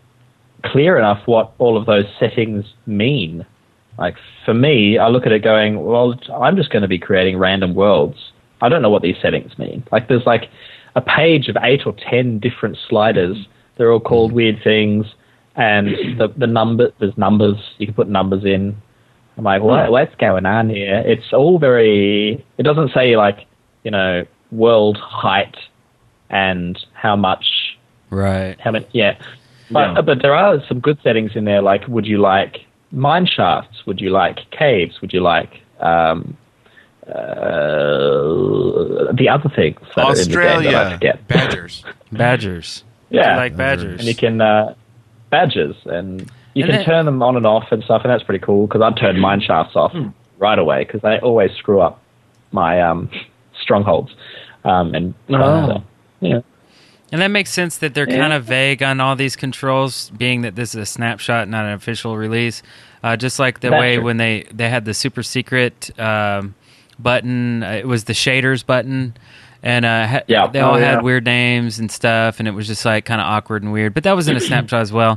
[SPEAKER 6] clear enough what all of those settings mean. Like for me, I look at it going, well, I'm just going to be creating random worlds. I don't know what these settings mean. Like there's like a page of eight or ten different sliders. They're all called weird things, and the the number there's numbers. You can put numbers in. I'm like, what, what's going on here? It's all very, it doesn't say like, you know, world height and how much,
[SPEAKER 4] right.
[SPEAKER 6] how many, yeah. But,
[SPEAKER 7] Yeah.
[SPEAKER 6] but there are some good settings in there, like would you like mine shafts? Would you like caves? Would you like, um, uh, the other things that are in the game that I
[SPEAKER 8] Australia.
[SPEAKER 6] forget.
[SPEAKER 5] Badgers.
[SPEAKER 4] Badgers.
[SPEAKER 6] Yeah.
[SPEAKER 4] I like badgers.
[SPEAKER 6] And you can uh, badgers, and you
[SPEAKER 4] And
[SPEAKER 6] can
[SPEAKER 4] then-
[SPEAKER 6] turn them on and off and stuff, and that's pretty cool. Because I'd turn mine shafts off right away because they always screw up my um, strongholds. Um, and
[SPEAKER 7] Oh.
[SPEAKER 6] so, yeah,
[SPEAKER 4] And that makes sense that they're
[SPEAKER 6] Yeah.
[SPEAKER 4] kind of vague on all these controls, being that this is a snapshot, not an official release. Uh, just like the
[SPEAKER 6] That's
[SPEAKER 4] way
[SPEAKER 6] true.
[SPEAKER 4] when they, they had the super secret um, button, uh, it was the shaders button, and uh, ha-
[SPEAKER 6] Yeah.
[SPEAKER 4] they all
[SPEAKER 7] Oh,
[SPEAKER 4] had
[SPEAKER 7] yeah.
[SPEAKER 4] weird names and stuff, and it was just like kind of awkward and weird. But that was in a snapshot as well,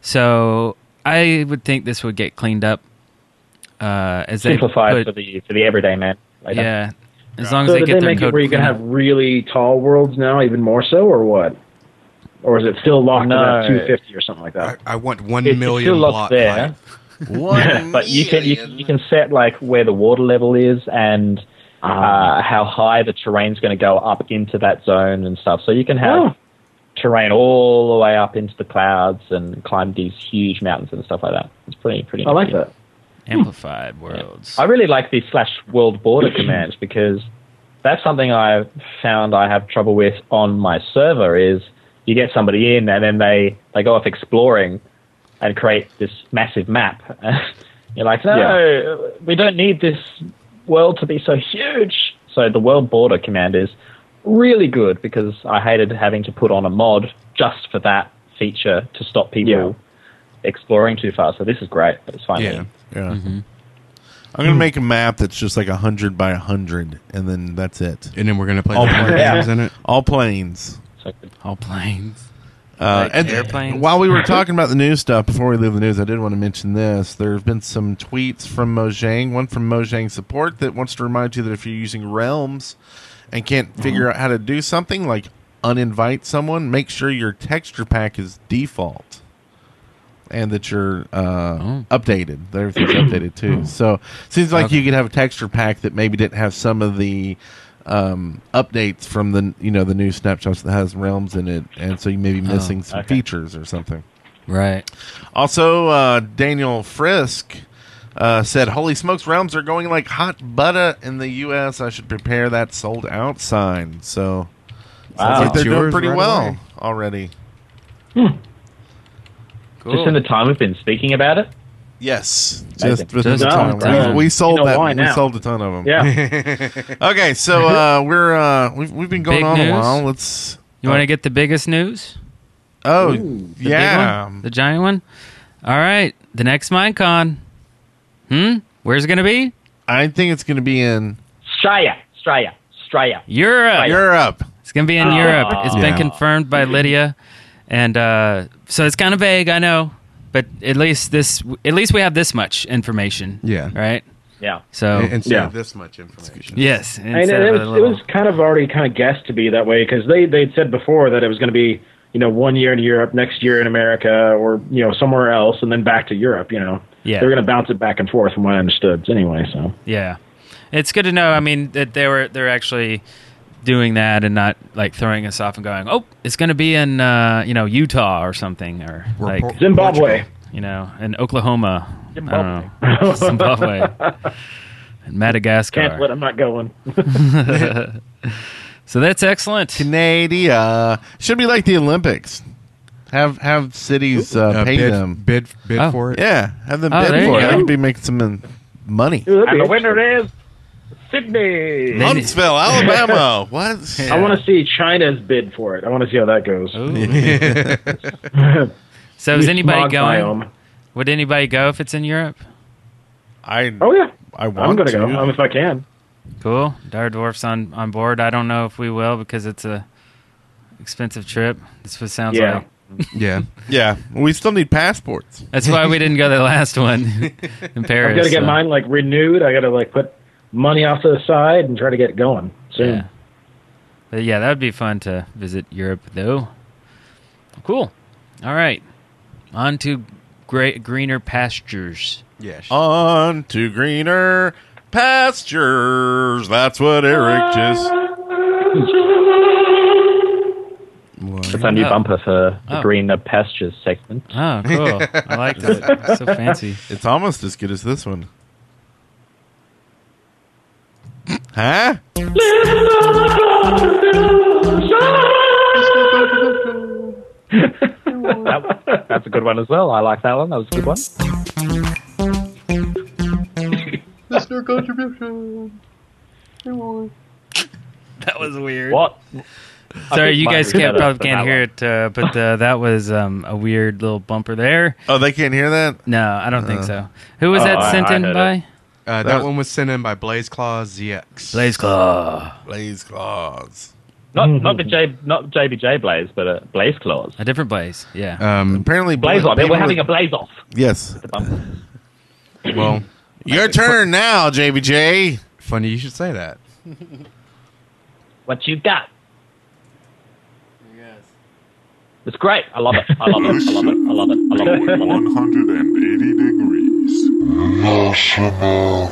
[SPEAKER 4] so I would think this would get cleaned up uh, as they
[SPEAKER 6] simplified
[SPEAKER 4] put,
[SPEAKER 6] for the for the everyday man. Later.
[SPEAKER 4] yeah, as long as
[SPEAKER 7] So
[SPEAKER 4] they
[SPEAKER 7] did
[SPEAKER 4] get
[SPEAKER 7] they
[SPEAKER 4] their
[SPEAKER 7] make it
[SPEAKER 4] code
[SPEAKER 7] where you can
[SPEAKER 4] cleaned
[SPEAKER 7] have
[SPEAKER 4] up.
[SPEAKER 7] really tall worlds now, even more so, or what? Or is it still locked
[SPEAKER 6] No.
[SPEAKER 7] at two fifty or something like
[SPEAKER 5] I,
[SPEAKER 7] that?
[SPEAKER 5] I want one
[SPEAKER 6] It's
[SPEAKER 5] million
[SPEAKER 6] still locked
[SPEAKER 5] block
[SPEAKER 6] there.
[SPEAKER 5] height.
[SPEAKER 8] One
[SPEAKER 6] But you can, you can
[SPEAKER 8] million.
[SPEAKER 6] you can set like where the water level is and uh, how high the terrain's going to go up into that zone and stuff. So you can have
[SPEAKER 7] Oh.
[SPEAKER 6] terrain all the way up into the clouds and climb these huge mountains and stuff like that. It's pretty pretty.
[SPEAKER 7] I like
[SPEAKER 6] neat.
[SPEAKER 7] that.
[SPEAKER 4] Amplified worlds.
[SPEAKER 6] I really like the slash world border commands because that's something I found I have trouble with on my server. Is you get somebody in and then they they go off exploring and create this massive map. You're like, no, we don't need this world to be so huge. So the world border command is really good because I hated having to put on a mod just for that feature to stop people
[SPEAKER 7] Yeah.
[SPEAKER 6] exploring too far. So this is great. It's fine.
[SPEAKER 5] Yeah.
[SPEAKER 8] Yeah.
[SPEAKER 4] Mm-hmm.
[SPEAKER 8] I'm gonna make a map that's just like a hundred by a hundred, and then that's it.
[SPEAKER 5] And then we're gonna play
[SPEAKER 8] All
[SPEAKER 5] the horror
[SPEAKER 8] planes.
[SPEAKER 5] games in it.
[SPEAKER 8] All planes.
[SPEAKER 6] So
[SPEAKER 4] All planes.
[SPEAKER 8] Uh,
[SPEAKER 4] Like
[SPEAKER 8] and
[SPEAKER 4] airplanes?
[SPEAKER 8] while we were talking about the news stuff, before we leave the news, I did want to mention this. There have been some tweets from Mojang, one from Mojang Support that wants to remind you that if you're using Realms and can't figure out how to do something, like uninvite someone, make sure your texture pack is default and that you're uh,
[SPEAKER 4] Oh.
[SPEAKER 8] updated. That everything's updated too. So seems like
[SPEAKER 4] Okay.
[SPEAKER 8] you could have a texture pack that maybe didn't have some of the um, updates from the you know the new snapshots that has realms in it, and so you may be missing some
[SPEAKER 6] okay.
[SPEAKER 8] features or something.
[SPEAKER 4] Right.
[SPEAKER 8] Also, uh, Daniel Frisk uh, said, "Holy smokes, realms are going like hot butter in the U S I should prepare that sold out sign." So sounds
[SPEAKER 6] Wow.
[SPEAKER 8] like they're
[SPEAKER 5] It's
[SPEAKER 8] doing
[SPEAKER 5] yours
[SPEAKER 8] pretty
[SPEAKER 5] right
[SPEAKER 8] well
[SPEAKER 5] away.
[SPEAKER 8] already.
[SPEAKER 4] Cool.
[SPEAKER 6] just in the time we've been speaking about it.
[SPEAKER 8] Yes,
[SPEAKER 6] Amazing.
[SPEAKER 8] just, just
[SPEAKER 4] Just
[SPEAKER 8] a ton.
[SPEAKER 4] in time.
[SPEAKER 8] We, we sold
[SPEAKER 7] You know
[SPEAKER 8] that.
[SPEAKER 7] why
[SPEAKER 8] We
[SPEAKER 7] now.
[SPEAKER 8] sold a ton of them.
[SPEAKER 7] Yeah.
[SPEAKER 8] Okay, so uh, we're uh, we've we've been going
[SPEAKER 4] Big
[SPEAKER 8] on
[SPEAKER 4] news?
[SPEAKER 8] a while. Let's.
[SPEAKER 4] You want to get the biggest news?
[SPEAKER 8] Oh,
[SPEAKER 4] The big
[SPEAKER 8] yeah.
[SPEAKER 4] one? The giant one? All right. The next Minecon. Hmm? Where's it going to be?
[SPEAKER 8] I think it's going to be in
[SPEAKER 6] Australia, Australia, Australia.
[SPEAKER 4] Europe.
[SPEAKER 8] Europe.
[SPEAKER 4] It's going to be in
[SPEAKER 6] Oh.
[SPEAKER 4] Europe. It's been
[SPEAKER 5] Yeah.
[SPEAKER 4] confirmed by Lydia. And uh, so it's kind of vague, I know. But at least this, at least we have this much information.
[SPEAKER 5] Yeah.
[SPEAKER 4] Right?
[SPEAKER 6] Yeah.
[SPEAKER 4] So,
[SPEAKER 5] Instead
[SPEAKER 7] Yeah.
[SPEAKER 5] of this much information.
[SPEAKER 4] yes.
[SPEAKER 7] And
[SPEAKER 4] instead
[SPEAKER 7] it
[SPEAKER 4] of
[SPEAKER 7] was,
[SPEAKER 4] a
[SPEAKER 7] it
[SPEAKER 4] little-
[SPEAKER 7] was kind of already kind of guessed to be that way because they they'd said before that it was going to be you know one year in Europe, next year in America, or you know somewhere else, and then back to Europe. You know,
[SPEAKER 4] Yeah.
[SPEAKER 7] they're going to bounce it back and forth from what I understood. Anyway, so
[SPEAKER 4] Yeah, it's good to know. I mean, that they were they're actually doing that and not like throwing us off and going, oh, it's going to be in uh, you know Utah or something, or
[SPEAKER 5] We're
[SPEAKER 4] like
[SPEAKER 5] por-
[SPEAKER 7] Zimbabwe.
[SPEAKER 4] you know in Oklahoma,
[SPEAKER 7] Zimbabwe.
[SPEAKER 4] I don't know, Zimbabwe, and Madagascar.
[SPEAKER 7] Can't let I'm not going.
[SPEAKER 4] So that's excellent.
[SPEAKER 8] Canada should be like the Olympics. Have have cities uh,
[SPEAKER 5] Uh,
[SPEAKER 8] pay
[SPEAKER 5] bid,
[SPEAKER 8] them.
[SPEAKER 5] bid, bid
[SPEAKER 4] Oh.
[SPEAKER 5] for it.
[SPEAKER 8] Yeah, have them
[SPEAKER 4] Oh, there
[SPEAKER 8] bid
[SPEAKER 4] you
[SPEAKER 8] for it.
[SPEAKER 4] go.
[SPEAKER 8] They could be making some uh, money.
[SPEAKER 7] And
[SPEAKER 6] the winner is Sydney.
[SPEAKER 4] They-
[SPEAKER 8] Huntsville, Alabama. What?
[SPEAKER 7] I want to see China's bid for it. I want to see how that goes.
[SPEAKER 4] So is anybody
[SPEAKER 7] Smog
[SPEAKER 4] going?
[SPEAKER 7] biome.
[SPEAKER 4] Would anybody go if it's in Europe?
[SPEAKER 8] I
[SPEAKER 7] Oh yeah,
[SPEAKER 8] I want
[SPEAKER 7] I'm going to
[SPEAKER 8] to
[SPEAKER 7] go um, if I can.
[SPEAKER 4] Cool. Dire Dwarf's on on board. I don't know if we will because it's a expensive trip. That's what it sounds
[SPEAKER 7] Yeah.
[SPEAKER 4] like.
[SPEAKER 5] Yeah.
[SPEAKER 8] Yeah, we still need passports.
[SPEAKER 4] That's why we didn't go to the last one in Paris.
[SPEAKER 7] I've got to get
[SPEAKER 4] so-
[SPEAKER 7] mine like renewed. I got to like put money off to the side and try to get it going soon.
[SPEAKER 4] Yeah. But yeah, that would be fun to visit Europe, though. Cool. All right. On to great greener pastures.
[SPEAKER 5] Yes.
[SPEAKER 8] On to greener pastures. That's what Eric just.
[SPEAKER 6] That's our new
[SPEAKER 4] Oh.
[SPEAKER 6] bumper for the
[SPEAKER 4] Oh.
[SPEAKER 6] Green Pastures segment.
[SPEAKER 4] Oh, cool. I like that. It's so fancy.
[SPEAKER 8] It's almost as good as this one. Huh?
[SPEAKER 6] that, that's a good one as well. I like that one. That was a good one.
[SPEAKER 3] Listener contribution.
[SPEAKER 4] That was weird.
[SPEAKER 6] What?
[SPEAKER 4] Sorry, you guys can't probably
[SPEAKER 6] for
[SPEAKER 4] can't
[SPEAKER 6] that
[SPEAKER 4] hear
[SPEAKER 6] one.
[SPEAKER 4] it, uh, but uh, that was um, a weird little bumper there.
[SPEAKER 8] Oh, they can't hear that?
[SPEAKER 4] No, I don't think so. Who was
[SPEAKER 6] Oh,
[SPEAKER 4] that
[SPEAKER 6] I-
[SPEAKER 4] sent
[SPEAKER 6] I
[SPEAKER 4] in
[SPEAKER 6] heard
[SPEAKER 4] by?
[SPEAKER 6] it.
[SPEAKER 5] Uh, that one was sent in by Blaze Claw Z X.
[SPEAKER 4] Blaze Claw.
[SPEAKER 8] Blaze Claws.
[SPEAKER 6] Not not the J not J B J Blaze, but uh, Blaze Claws.
[SPEAKER 4] A different Blaze, yeah.
[SPEAKER 5] Um,
[SPEAKER 8] Apparently,
[SPEAKER 6] Blaze off. We're
[SPEAKER 8] people
[SPEAKER 6] having
[SPEAKER 8] with-
[SPEAKER 6] a blaze off.
[SPEAKER 8] Yes.
[SPEAKER 5] well,
[SPEAKER 8] Your turn now, J B J.
[SPEAKER 5] funny you should say that.
[SPEAKER 6] What you got? It's great. I love it. I love it. I love it. I love it. I love it. I love it.
[SPEAKER 10] one hundred eighty degrees. National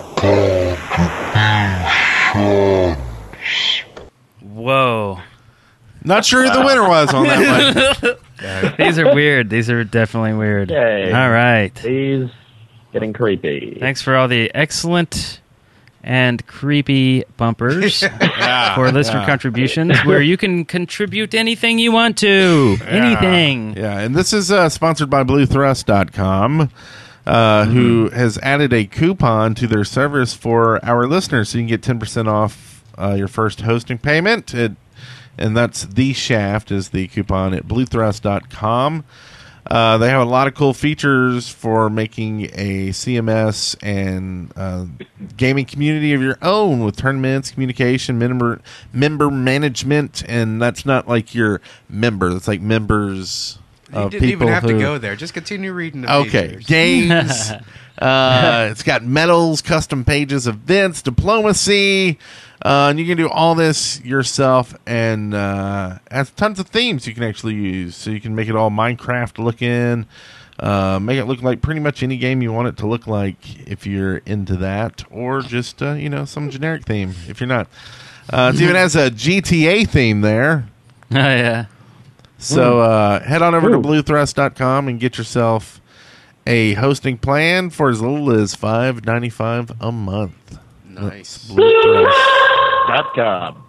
[SPEAKER 10] contributions.
[SPEAKER 4] Whoa.
[SPEAKER 8] Not sure who the winner was on that one.
[SPEAKER 4] These are weird. These are definitely weird.
[SPEAKER 6] Yay.
[SPEAKER 4] All right.
[SPEAKER 6] These getting creepy.
[SPEAKER 4] Thanks for all the excellent and creepy bumpers
[SPEAKER 8] Yeah,
[SPEAKER 4] for listener
[SPEAKER 8] yeah.
[SPEAKER 4] contributions, where you can contribute anything you want to. Anything.
[SPEAKER 8] Yeah, and this is uh, sponsored by blue thrust dot com, uh,
[SPEAKER 4] Mm-hmm.
[SPEAKER 8] who has added a coupon to their service for our listeners, so you can get ten percent off uh, your first hosting payment. It, and that's The Shaft is the coupon at blue thrust dot com. Uh, they have a lot of cool features for making a C M S and uh, gaming community of your own with tournaments, communication, member member management, and that's not like your member. It's like members
[SPEAKER 5] You
[SPEAKER 8] of
[SPEAKER 5] didn't
[SPEAKER 8] people
[SPEAKER 5] even have
[SPEAKER 8] who
[SPEAKER 5] to go there. Just continue reading the
[SPEAKER 8] Okay,
[SPEAKER 5] pages.
[SPEAKER 8] games. uh, it's got medals, custom pages, events, diplomacy, uh, and you can do all this yourself. And uh, has tons of themes you can actually use, so you can make it all Minecraft looking. Uh, make it look like pretty much any game you want it to look like if you're into that, or just uh, you know some generic theme if you're not. Uh, it even has a G T A theme there.
[SPEAKER 4] Oh, yeah.
[SPEAKER 8] So uh, head on over to
[SPEAKER 6] Ooh.
[SPEAKER 8] blue thrust dot com and get yourself a hosting plan for as little as five ninety-five a month.
[SPEAKER 5] Nice.
[SPEAKER 8] That's Blue Thrust.
[SPEAKER 6] Dot com.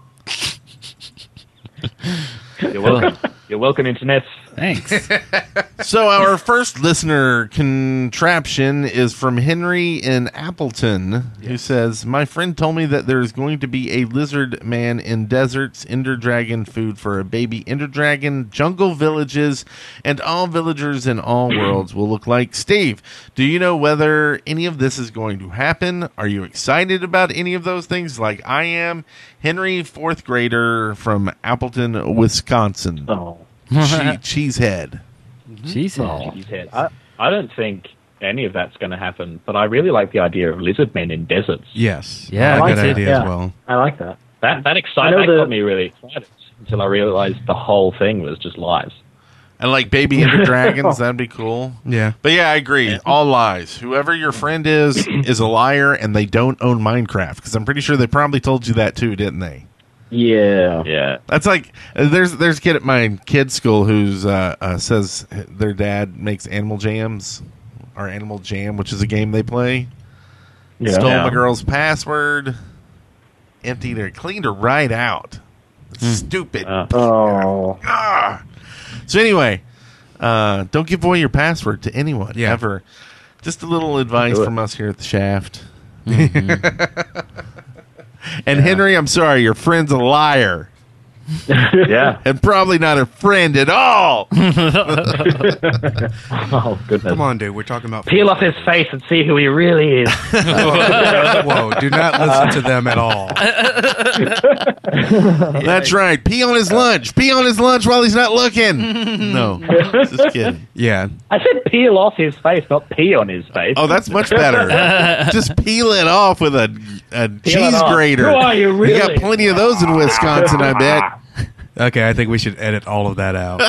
[SPEAKER 6] You're welcome. You're welcome, Internet.
[SPEAKER 4] Thanks.
[SPEAKER 8] So our first listener contraption is from Henry in Appleton, who says, "My friend told me that there's going to be a lizard man in deserts, Ender Dragon food for a baby Ender Dragon, jungle villages, and all villagers in all worlds will look like Steve. Do you know whether any of this is going to happen? Are you excited about any of those things like I am?" Henry, fourth grader from Appleton, Wisconsin.
[SPEAKER 6] Oh.
[SPEAKER 8] Che- Cheesehead.
[SPEAKER 4] Jesus.
[SPEAKER 6] His head. I, I don't think any of that's going to happen, but I really like the idea of lizard men in deserts.
[SPEAKER 5] Yes.
[SPEAKER 4] Yeah,
[SPEAKER 5] I
[SPEAKER 4] I
[SPEAKER 5] like
[SPEAKER 4] like
[SPEAKER 5] that
[SPEAKER 4] it.
[SPEAKER 5] idea
[SPEAKER 7] Yeah.
[SPEAKER 5] as well.
[SPEAKER 7] I like that.
[SPEAKER 6] That that
[SPEAKER 7] I
[SPEAKER 6] excited
[SPEAKER 7] know
[SPEAKER 6] that
[SPEAKER 7] the-
[SPEAKER 6] got me really excited until I realized the whole thing was just lies.
[SPEAKER 8] And like baby Ender Dragons, that'd be cool.
[SPEAKER 5] Yeah.
[SPEAKER 8] But yeah, I agree. All lies. Whoever your friend is is a liar, and they don't own Minecraft. Because I'm pretty sure they probably told you that too, didn't they?
[SPEAKER 7] Yeah.
[SPEAKER 6] Yeah.
[SPEAKER 8] That's like there's there's a kid at my kid's school who's uh, uh, says their dad makes Animal Jams or Animal Jam, which is a game they play.
[SPEAKER 7] Yeah.
[SPEAKER 8] Stole
[SPEAKER 6] Yeah.
[SPEAKER 8] my girl's password, emptied her, cleaned her right out. Stupid.
[SPEAKER 6] Uh,
[SPEAKER 7] Oh.
[SPEAKER 8] Ah. So anyway, uh, don't give away your password to anyone
[SPEAKER 5] Yeah.
[SPEAKER 8] ever. Just a little advice
[SPEAKER 6] Do it.
[SPEAKER 8] from us here at the Shaft. And Henry, I'm sorry, your friend's a liar.
[SPEAKER 6] yeah.
[SPEAKER 8] And probably not a friend at all.
[SPEAKER 6] Oh, goodness.
[SPEAKER 5] Come on, dude. We're talking about.
[SPEAKER 6] Peel off his face and see who he really is.
[SPEAKER 5] Whoa, do not listen to them at all.
[SPEAKER 8] That's right. Pee on his lunch. Pee on his lunch while he's not looking. No, just kidding.
[SPEAKER 5] Yeah.
[SPEAKER 6] I said peel off his face, not pee on his face.
[SPEAKER 8] Oh, that's much better. Just peel it off with a, a cheese
[SPEAKER 6] it off.
[SPEAKER 8] grater.
[SPEAKER 6] Who are you,
[SPEAKER 8] We got
[SPEAKER 6] really?
[SPEAKER 8] plenty of those in Wisconsin, I bet.
[SPEAKER 5] Okay, I think we should edit all of that out.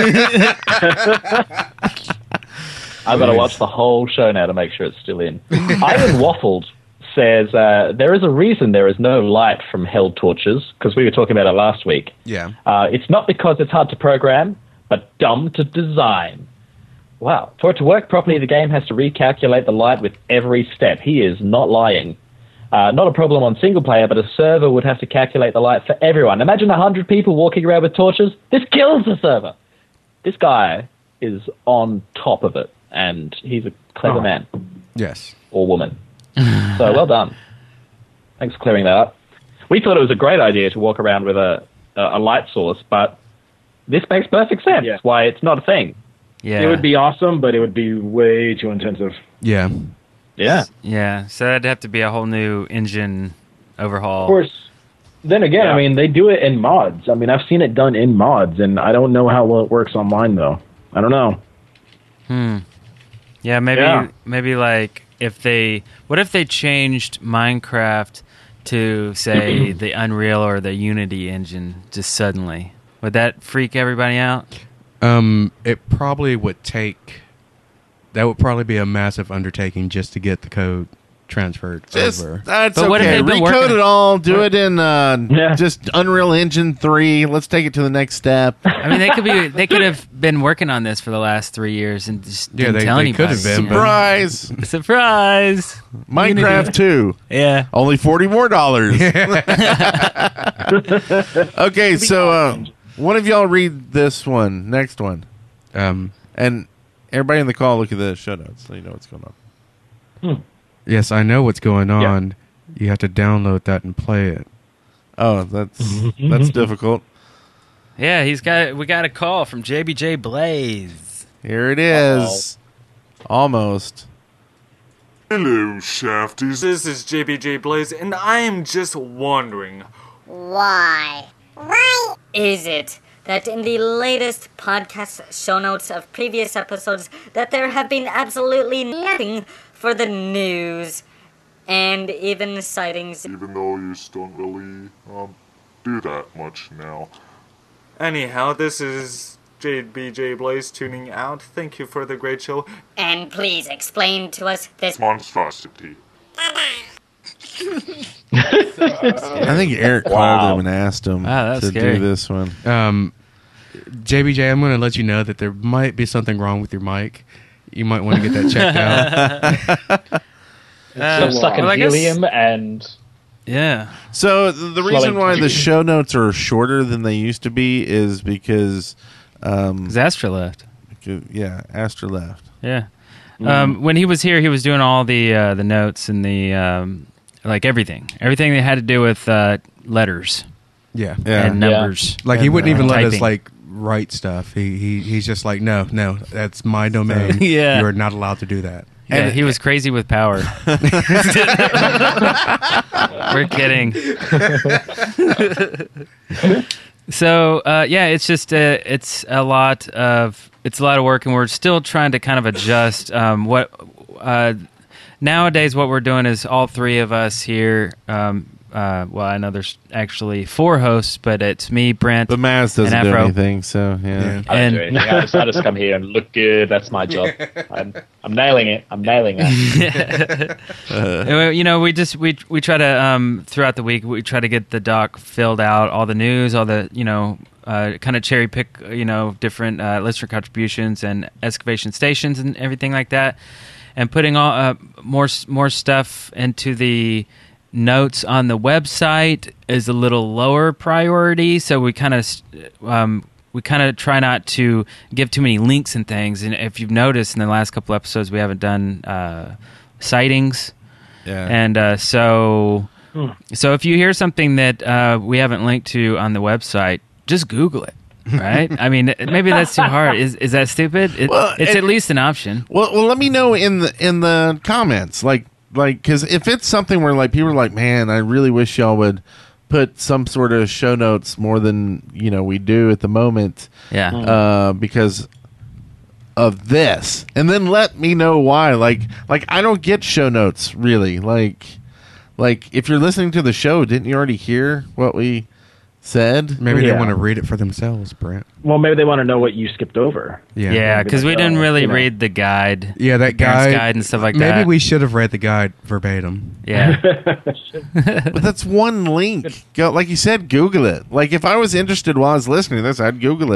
[SPEAKER 6] I've got to watch the whole show now to make sure it's still in. Ivan Waffled says uh, there is a reason there is no light from hell torches, because we were talking about it last week.
[SPEAKER 5] Yeah.
[SPEAKER 6] Uh, it's not because it's hard to program, but dumb to design. Wow. For it to work properly, the game has to recalculate the light with every step. He is not lying. Uh, not a problem on single player, but a server would have to calculate the light for everyone. Imagine one hundred people walking around with torches. This kills the server. This guy is on top of it, and he's a clever
[SPEAKER 5] Oh.
[SPEAKER 6] man.
[SPEAKER 5] Yes.
[SPEAKER 6] Or woman. So well done. Thanks for clearing that up. We thought it was a great idea to walk around with a, a, a light source, but this makes perfect sense
[SPEAKER 7] Yeah.
[SPEAKER 6] why it's not a thing.
[SPEAKER 4] Yeah.
[SPEAKER 7] It would be awesome, but it would be way too intensive.
[SPEAKER 5] Yeah.
[SPEAKER 6] Yeah.
[SPEAKER 4] Yeah. So that'd have to be a whole new engine overhaul.
[SPEAKER 7] Of course, then again,
[SPEAKER 6] Yeah.
[SPEAKER 7] I mean, they do it in mods. I mean, I've seen it done in mods, and I don't know how well it works online, though. I don't know.
[SPEAKER 4] Hmm. Yeah, maybe
[SPEAKER 7] Yeah.
[SPEAKER 4] maybe like if they what if they changed Minecraft to say the Unreal or the Unity engine just suddenly? Would that freak everybody out?
[SPEAKER 5] Um, it probably would take. That would probably be a massive undertaking just to get the code transferred
[SPEAKER 8] Just,
[SPEAKER 5] over.
[SPEAKER 8] that's
[SPEAKER 4] But what if
[SPEAKER 8] okay.
[SPEAKER 4] they've been
[SPEAKER 8] Recode
[SPEAKER 4] working-
[SPEAKER 8] it all. Do it in uh,
[SPEAKER 7] Yeah.
[SPEAKER 8] just Unreal Engine three. Let's take it to the next step.
[SPEAKER 4] I mean, they could be they could have been working on this for the last three years and just
[SPEAKER 5] Yeah,
[SPEAKER 4] didn't
[SPEAKER 5] they-
[SPEAKER 4] tell
[SPEAKER 5] they
[SPEAKER 4] anybody.
[SPEAKER 5] could have been, but-
[SPEAKER 8] Surprise!
[SPEAKER 4] Surprise!
[SPEAKER 8] Minecraft two.
[SPEAKER 4] Yeah.
[SPEAKER 8] Only forty more dollars. Okay, so uh, one of y'all read this one, next one,
[SPEAKER 5] Um,
[SPEAKER 8] and everybody in the call look at the show notes so you know what's going on.
[SPEAKER 5] yes, I know what's going on. You have to download that and play it.
[SPEAKER 8] Oh, that's that's difficult.
[SPEAKER 4] Yeah, he's got. We got a call from J B J Blaze.
[SPEAKER 8] Here it is. Almost.
[SPEAKER 10] Hello, Shafties.
[SPEAKER 11] This is J B J Blaze, and I am just wondering.
[SPEAKER 12] Why? Why is it that in the latest podcast show notes of previous episodes that there have been absolutely nothing for the news and even sightings?
[SPEAKER 10] Even though you just don't really um, do that much now.
[SPEAKER 11] Anyhow, this is J B J Blaze tuning out. Thank you for the great show.
[SPEAKER 12] And please explain to us this
[SPEAKER 10] Monstrosity.
[SPEAKER 8] I think Eric called him and asked him
[SPEAKER 4] Wow, that's
[SPEAKER 8] to
[SPEAKER 4] scary.
[SPEAKER 8] do this one.
[SPEAKER 5] Um, J B J, I'm going to let you know that there might be something wrong with your mic. You might want to get that checked out.
[SPEAKER 6] So sucking
[SPEAKER 4] well, I guess-
[SPEAKER 6] helium and
[SPEAKER 4] Yeah.
[SPEAKER 8] So th- the reason why the show notes are shorter than they used to be is because, um,
[SPEAKER 4] Zastra left.
[SPEAKER 8] because- yeah, Astra left.
[SPEAKER 4] Yeah. Um, when he was here, he was doing all the uh, the notes and the um, like everything, everything that had to do with uh, letters
[SPEAKER 5] Yeah.
[SPEAKER 8] Yeah.
[SPEAKER 4] and numbers.
[SPEAKER 5] Like, he
[SPEAKER 8] And,
[SPEAKER 5] wouldn't
[SPEAKER 8] uh,
[SPEAKER 5] even let us,
[SPEAKER 4] typing.
[SPEAKER 5] like, write stuff. He, he He's just like, no, no, that's my domain.
[SPEAKER 4] Yeah.
[SPEAKER 5] You're not allowed to do that.
[SPEAKER 4] Yeah,
[SPEAKER 8] And-
[SPEAKER 4] he was crazy with power. We're kidding. So uh, yeah, it's just uh, it's a lot of it's a lot of work, and we're still trying to kind of adjust. Um, what uh, nowadays, what we're doing is all three of us here. Um, uh, well, I know there's actually four hosts, but it's me, Brent,
[SPEAKER 8] But Maz doesn't
[SPEAKER 4] and
[SPEAKER 8] do
[SPEAKER 4] Afro.
[SPEAKER 8] anything, so yeah.
[SPEAKER 5] Yeah.
[SPEAKER 6] I don't
[SPEAKER 4] And-
[SPEAKER 6] do anything. I just, I just come here and look good. That's my job. I'm, I'm nailing it. I'm nailing it.
[SPEAKER 4] Uh, you know, we just we we try to um, throughout the week we try to get the doc filled out, all the news, all the you know, uh, kind of cherry pick, you know, different uh, listener contributions and excavation stations and everything like that, and putting all uh, more more stuff into the notes on the website is a little lower priority. So we kind of um, we kind of try not to give too many links and things. And if you've noticed in the last couple episodes, we haven't done uh, sightings.
[SPEAKER 8] Yeah.
[SPEAKER 4] And uh, so, so if you hear something that uh, we haven't linked to on the website, just Google it, right? I mean, maybe that's too hard. Is is that stupid? It,
[SPEAKER 8] Well,
[SPEAKER 4] it's
[SPEAKER 8] it-
[SPEAKER 4] at least an option.
[SPEAKER 8] Well, well, let me know in the in the comments, like, like, because if it's something where like people are like, man, I really wish y'all would put some sort of show notes more than you know we do at the moment,
[SPEAKER 4] Yeah.
[SPEAKER 8] uh, because of this, and then let me know why. Like, like I don't get show notes really. Like, like if you're listening to the show, didn't you already hear what we said?
[SPEAKER 5] Maybe they
[SPEAKER 7] Yeah.
[SPEAKER 5] want to read it for themselves, Brent.
[SPEAKER 7] Well, maybe they want to know what you skipped over.
[SPEAKER 5] Yeah.
[SPEAKER 4] Yeah,
[SPEAKER 7] maybe
[SPEAKER 4] because we
[SPEAKER 7] like,
[SPEAKER 4] didn't
[SPEAKER 7] uh,
[SPEAKER 4] really
[SPEAKER 7] you know.
[SPEAKER 4] read the guide.
[SPEAKER 5] Yeah, that
[SPEAKER 4] Parents'
[SPEAKER 5] guide,
[SPEAKER 4] guide and stuff like
[SPEAKER 5] maybe
[SPEAKER 4] that.
[SPEAKER 5] we should have read the guide verbatim.
[SPEAKER 4] Yeah.
[SPEAKER 8] But that's one link. Go, like you said, Google it. Like if I was interested while I was listening to this, I'd Google it.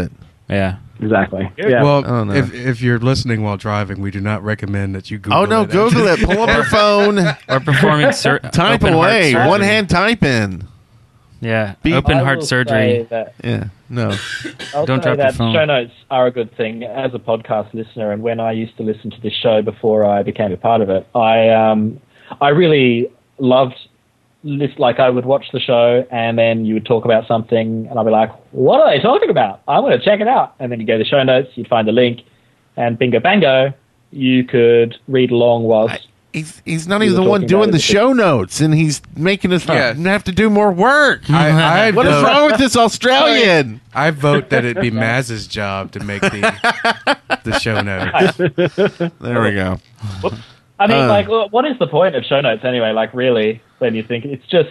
[SPEAKER 4] Yeah.
[SPEAKER 7] Exactly. Yeah.
[SPEAKER 5] Well, if if you're listening while driving, we do not recommend that you Google
[SPEAKER 8] Oh, no,
[SPEAKER 5] it.
[SPEAKER 8] Google it. Pull up your phone.
[SPEAKER 4] Or performing sur-
[SPEAKER 8] Type
[SPEAKER 4] open heart
[SPEAKER 8] away.
[SPEAKER 4] surgery.
[SPEAKER 8] One hand type in.
[SPEAKER 4] Yeah.
[SPEAKER 8] Be-
[SPEAKER 4] Open
[SPEAKER 6] I
[SPEAKER 4] heart
[SPEAKER 6] will
[SPEAKER 4] surgery.
[SPEAKER 6] say that-
[SPEAKER 8] Yeah, no.
[SPEAKER 6] I'll
[SPEAKER 4] Don't
[SPEAKER 6] say
[SPEAKER 4] drop your
[SPEAKER 6] that
[SPEAKER 4] phone.
[SPEAKER 6] show notes are a good thing. As a podcast listener, and when I used to listen to this show before I became a part of it, I um, I really loved this. Like, I would watch the show, and then you would talk about something, and I'd be like, "What are they talking about? I'm going to check it out." And then you go to the show notes, you'd find the link, and bingo bango, you could read along whilst.
[SPEAKER 8] He's he's not
[SPEAKER 6] We
[SPEAKER 8] even
[SPEAKER 6] were
[SPEAKER 8] the one
[SPEAKER 6] talking
[SPEAKER 8] doing
[SPEAKER 6] about
[SPEAKER 8] the
[SPEAKER 6] it.
[SPEAKER 8] show notes, and he's making us
[SPEAKER 5] Yeah.
[SPEAKER 8] have to do more work.
[SPEAKER 5] I, I
[SPEAKER 8] What is
[SPEAKER 5] vote,
[SPEAKER 8] wrong with this Australian?
[SPEAKER 5] I vote that it be Maz's job to make the the show notes.
[SPEAKER 8] There we go.
[SPEAKER 6] I mean,
[SPEAKER 8] Uh.
[SPEAKER 6] like, what is the point of show notes anyway? Like, really, when you think it's just,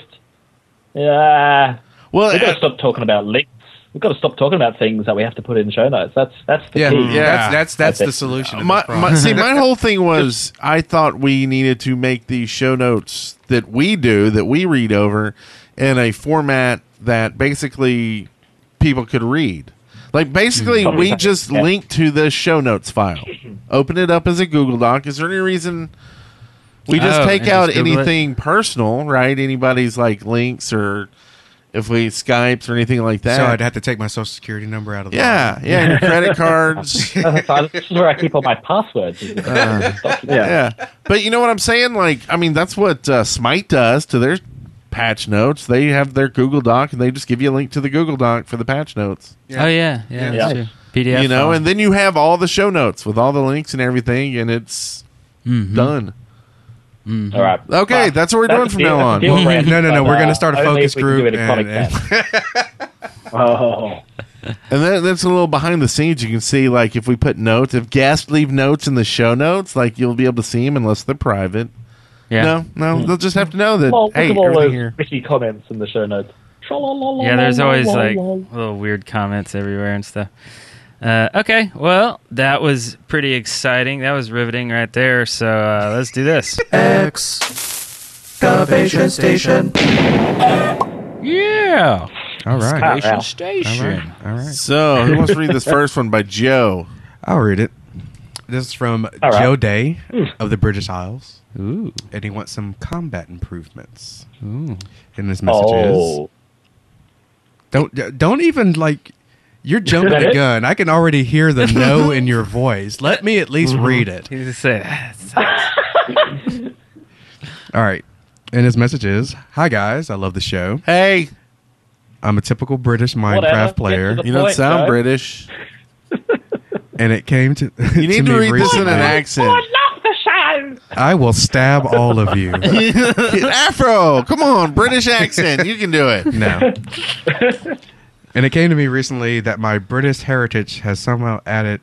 [SPEAKER 6] yeah.
[SPEAKER 8] Well,
[SPEAKER 6] we've got
[SPEAKER 8] uh,
[SPEAKER 6] to stop talking about links. We've got to stop talking about things that we have to put in show notes. That's that's the
[SPEAKER 5] Yeah,
[SPEAKER 6] key.
[SPEAKER 8] Yeah.
[SPEAKER 5] that's that's that's
[SPEAKER 6] I
[SPEAKER 5] the
[SPEAKER 6] think.
[SPEAKER 5] solution. To
[SPEAKER 8] My,
[SPEAKER 5] this problem.
[SPEAKER 8] my, see, my whole thing was I thought we needed to make these show notes that we do, that we read over, in a format that basically people could read. Like, basically,
[SPEAKER 6] Mm.
[SPEAKER 8] we just
[SPEAKER 6] Yeah.
[SPEAKER 8] link to the show notes file. Open it up as a Google Doc. Is there any reason we just
[SPEAKER 4] Oh,
[SPEAKER 8] take
[SPEAKER 4] and
[SPEAKER 8] out
[SPEAKER 4] just Google it?
[SPEAKER 8] anything personal, right? Anybody's, like, links or if we Skypes or anything like that.
[SPEAKER 5] So I'd have to take my social security number out of the
[SPEAKER 8] yeah, yeah, and your credit cards.
[SPEAKER 6] So this is where I keep all my passwords.
[SPEAKER 8] Uh, yeah. But you know what I'm saying? Like, I mean, that's what uh, Smite does to their patch notes. They have their Google Doc, and they just give you a link to the Google Doc for the patch notes.
[SPEAKER 4] Oh, yeah. Yeah,
[SPEAKER 6] Yeah.
[SPEAKER 4] that's true. P D F.
[SPEAKER 8] You know,
[SPEAKER 4] file.
[SPEAKER 8] and then you have all the show notes with all the links and everything, and it's
[SPEAKER 4] Mhm.
[SPEAKER 8] done.
[SPEAKER 6] All right.
[SPEAKER 8] Okay,
[SPEAKER 6] Well,
[SPEAKER 8] that's what we're
[SPEAKER 6] that's
[SPEAKER 8] doing
[SPEAKER 6] a
[SPEAKER 8] from
[SPEAKER 6] deal-
[SPEAKER 8] now
[SPEAKER 6] that's a
[SPEAKER 8] on.
[SPEAKER 6] deal breaker,
[SPEAKER 5] No, no, no,
[SPEAKER 6] but,
[SPEAKER 5] we're gonna
[SPEAKER 6] uh,
[SPEAKER 5] start a
[SPEAKER 6] only
[SPEAKER 5] focus
[SPEAKER 6] if we can do
[SPEAKER 5] group
[SPEAKER 6] it in Comic
[SPEAKER 5] and-
[SPEAKER 6] Sans. Oh.
[SPEAKER 8] And then that's a little behind the scenes. You can see, like, if we put notes, if guests leave notes in the show notes, like, you'll be able to see them unless they're private.
[SPEAKER 4] Yeah.
[SPEAKER 8] No, no, they'll just have to know that,
[SPEAKER 6] Well, look
[SPEAKER 8] hey,
[SPEAKER 6] at all
[SPEAKER 8] everything
[SPEAKER 6] those
[SPEAKER 8] here.
[SPEAKER 6] witty comments in the show notes.
[SPEAKER 4] Yeah, there's always like little weird comments everywhere and stuff. Uh, okay, well, that was pretty exciting. That was riveting right there. So uh, let's do this.
[SPEAKER 2] Excavation station.
[SPEAKER 4] Yeah.
[SPEAKER 5] All right.
[SPEAKER 4] Excavation
[SPEAKER 6] wow.
[SPEAKER 4] station.
[SPEAKER 5] All right.
[SPEAKER 8] So, who wants to read this first one by Joe?
[SPEAKER 5] I'll read it. This is from
[SPEAKER 6] All right.
[SPEAKER 5] Joe Day of the British Isles,
[SPEAKER 4] Ooh.
[SPEAKER 5] and he wants some combat improvements.
[SPEAKER 4] Ooh.
[SPEAKER 5] And his message is:
[SPEAKER 6] Oh.
[SPEAKER 5] Don't don't even like. You're jumping
[SPEAKER 6] that
[SPEAKER 5] the
[SPEAKER 6] it?
[SPEAKER 5] gun. I can already hear the no in your voice. Let me at least read it.
[SPEAKER 4] He just said,
[SPEAKER 5] All right. And his message is: Hi guys, I love the show.
[SPEAKER 8] Hey,
[SPEAKER 5] I'm a typical British
[SPEAKER 6] Whatever.
[SPEAKER 5] Minecraft
[SPEAKER 6] Get
[SPEAKER 5] player,
[SPEAKER 6] to the
[SPEAKER 8] you don't
[SPEAKER 6] point,
[SPEAKER 8] sound
[SPEAKER 6] Joe.
[SPEAKER 8] British.
[SPEAKER 5] and it came to
[SPEAKER 8] You need to,
[SPEAKER 5] me
[SPEAKER 8] read this in an
[SPEAKER 5] recently.
[SPEAKER 8] accent.
[SPEAKER 9] love the show.
[SPEAKER 5] I will stab all of you.
[SPEAKER 8] Afro, come on, British accent. You can do it.
[SPEAKER 5] No. And it came to me recently that my British heritage has somehow added,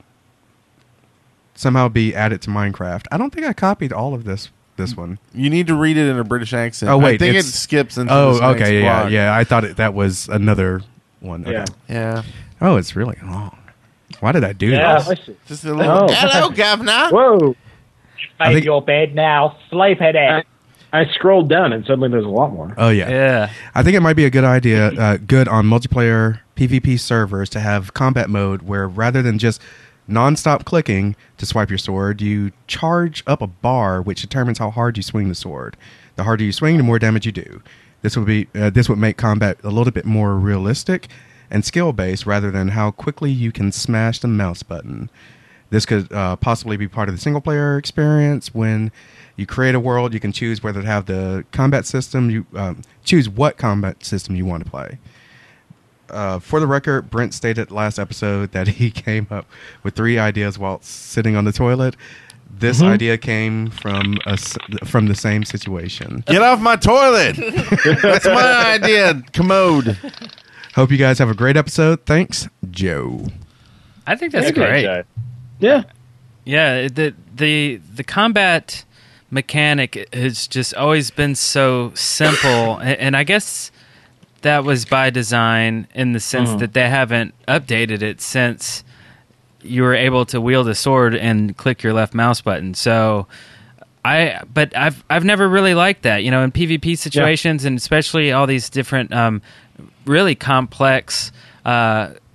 [SPEAKER 5] somehow be added to Minecraft. I don't think I copied all of this. This one.
[SPEAKER 8] You need to read it in a British accent.
[SPEAKER 5] Oh wait,
[SPEAKER 8] I think it
[SPEAKER 5] it's-
[SPEAKER 8] skips into.
[SPEAKER 5] Oh,
[SPEAKER 8] this next
[SPEAKER 5] okay, yeah,
[SPEAKER 8] block.
[SPEAKER 5] yeah. I thought it, that was another one. Okay.
[SPEAKER 6] Yeah.
[SPEAKER 8] yeah.
[SPEAKER 5] Oh, it's really long. Why did I do
[SPEAKER 6] Yeah,
[SPEAKER 5] this?
[SPEAKER 6] I see.
[SPEAKER 8] Just a little.
[SPEAKER 6] Oh.
[SPEAKER 8] Hello, governor.
[SPEAKER 7] Whoa!
[SPEAKER 5] I
[SPEAKER 6] Made
[SPEAKER 5] think-
[SPEAKER 6] your bed now. Sleep in it.
[SPEAKER 7] I scrolled down and suddenly there's a lot more.
[SPEAKER 5] Oh yeah.
[SPEAKER 4] yeah.
[SPEAKER 5] I think it might be a good idea, uh, good on multiplayer PvP servers to have combat mode where rather than just non-stop clicking to swipe your sword, you charge up a bar which determines how hard you swing the sword. The harder you swing, the more damage you do. This would be uh, this would make combat a little bit more realistic and skill-based rather than how quickly you can smash the mouse button. This could uh, possibly be part of the single-player experience. When you create a world, you can choose whether to have the combat system. You um, choose what combat system you want to play. Uh, for the record, Brent stated last episode that he came up with three ideas while sitting on the toilet. This
[SPEAKER 8] Mm-hmm.
[SPEAKER 5] idea came from a s from the same situation.
[SPEAKER 8] Get off my toilet. That's my idea. Commode.
[SPEAKER 5] Hope you guys have a great episode. Thanks, Joe.
[SPEAKER 4] I think that's
[SPEAKER 6] Okay,
[SPEAKER 4] great.
[SPEAKER 6] Joe.
[SPEAKER 7] Yeah.
[SPEAKER 4] Yeah, the the the combat mechanic has just always been so simple, and, and I guess that was by design in the sense
[SPEAKER 6] Mhm.
[SPEAKER 4] that they haven't updated it since you were able to wield a sword and click your left mouse button. So I but I've I've never really liked that, you know, in PvP situations and especially all these different um, really complex uh,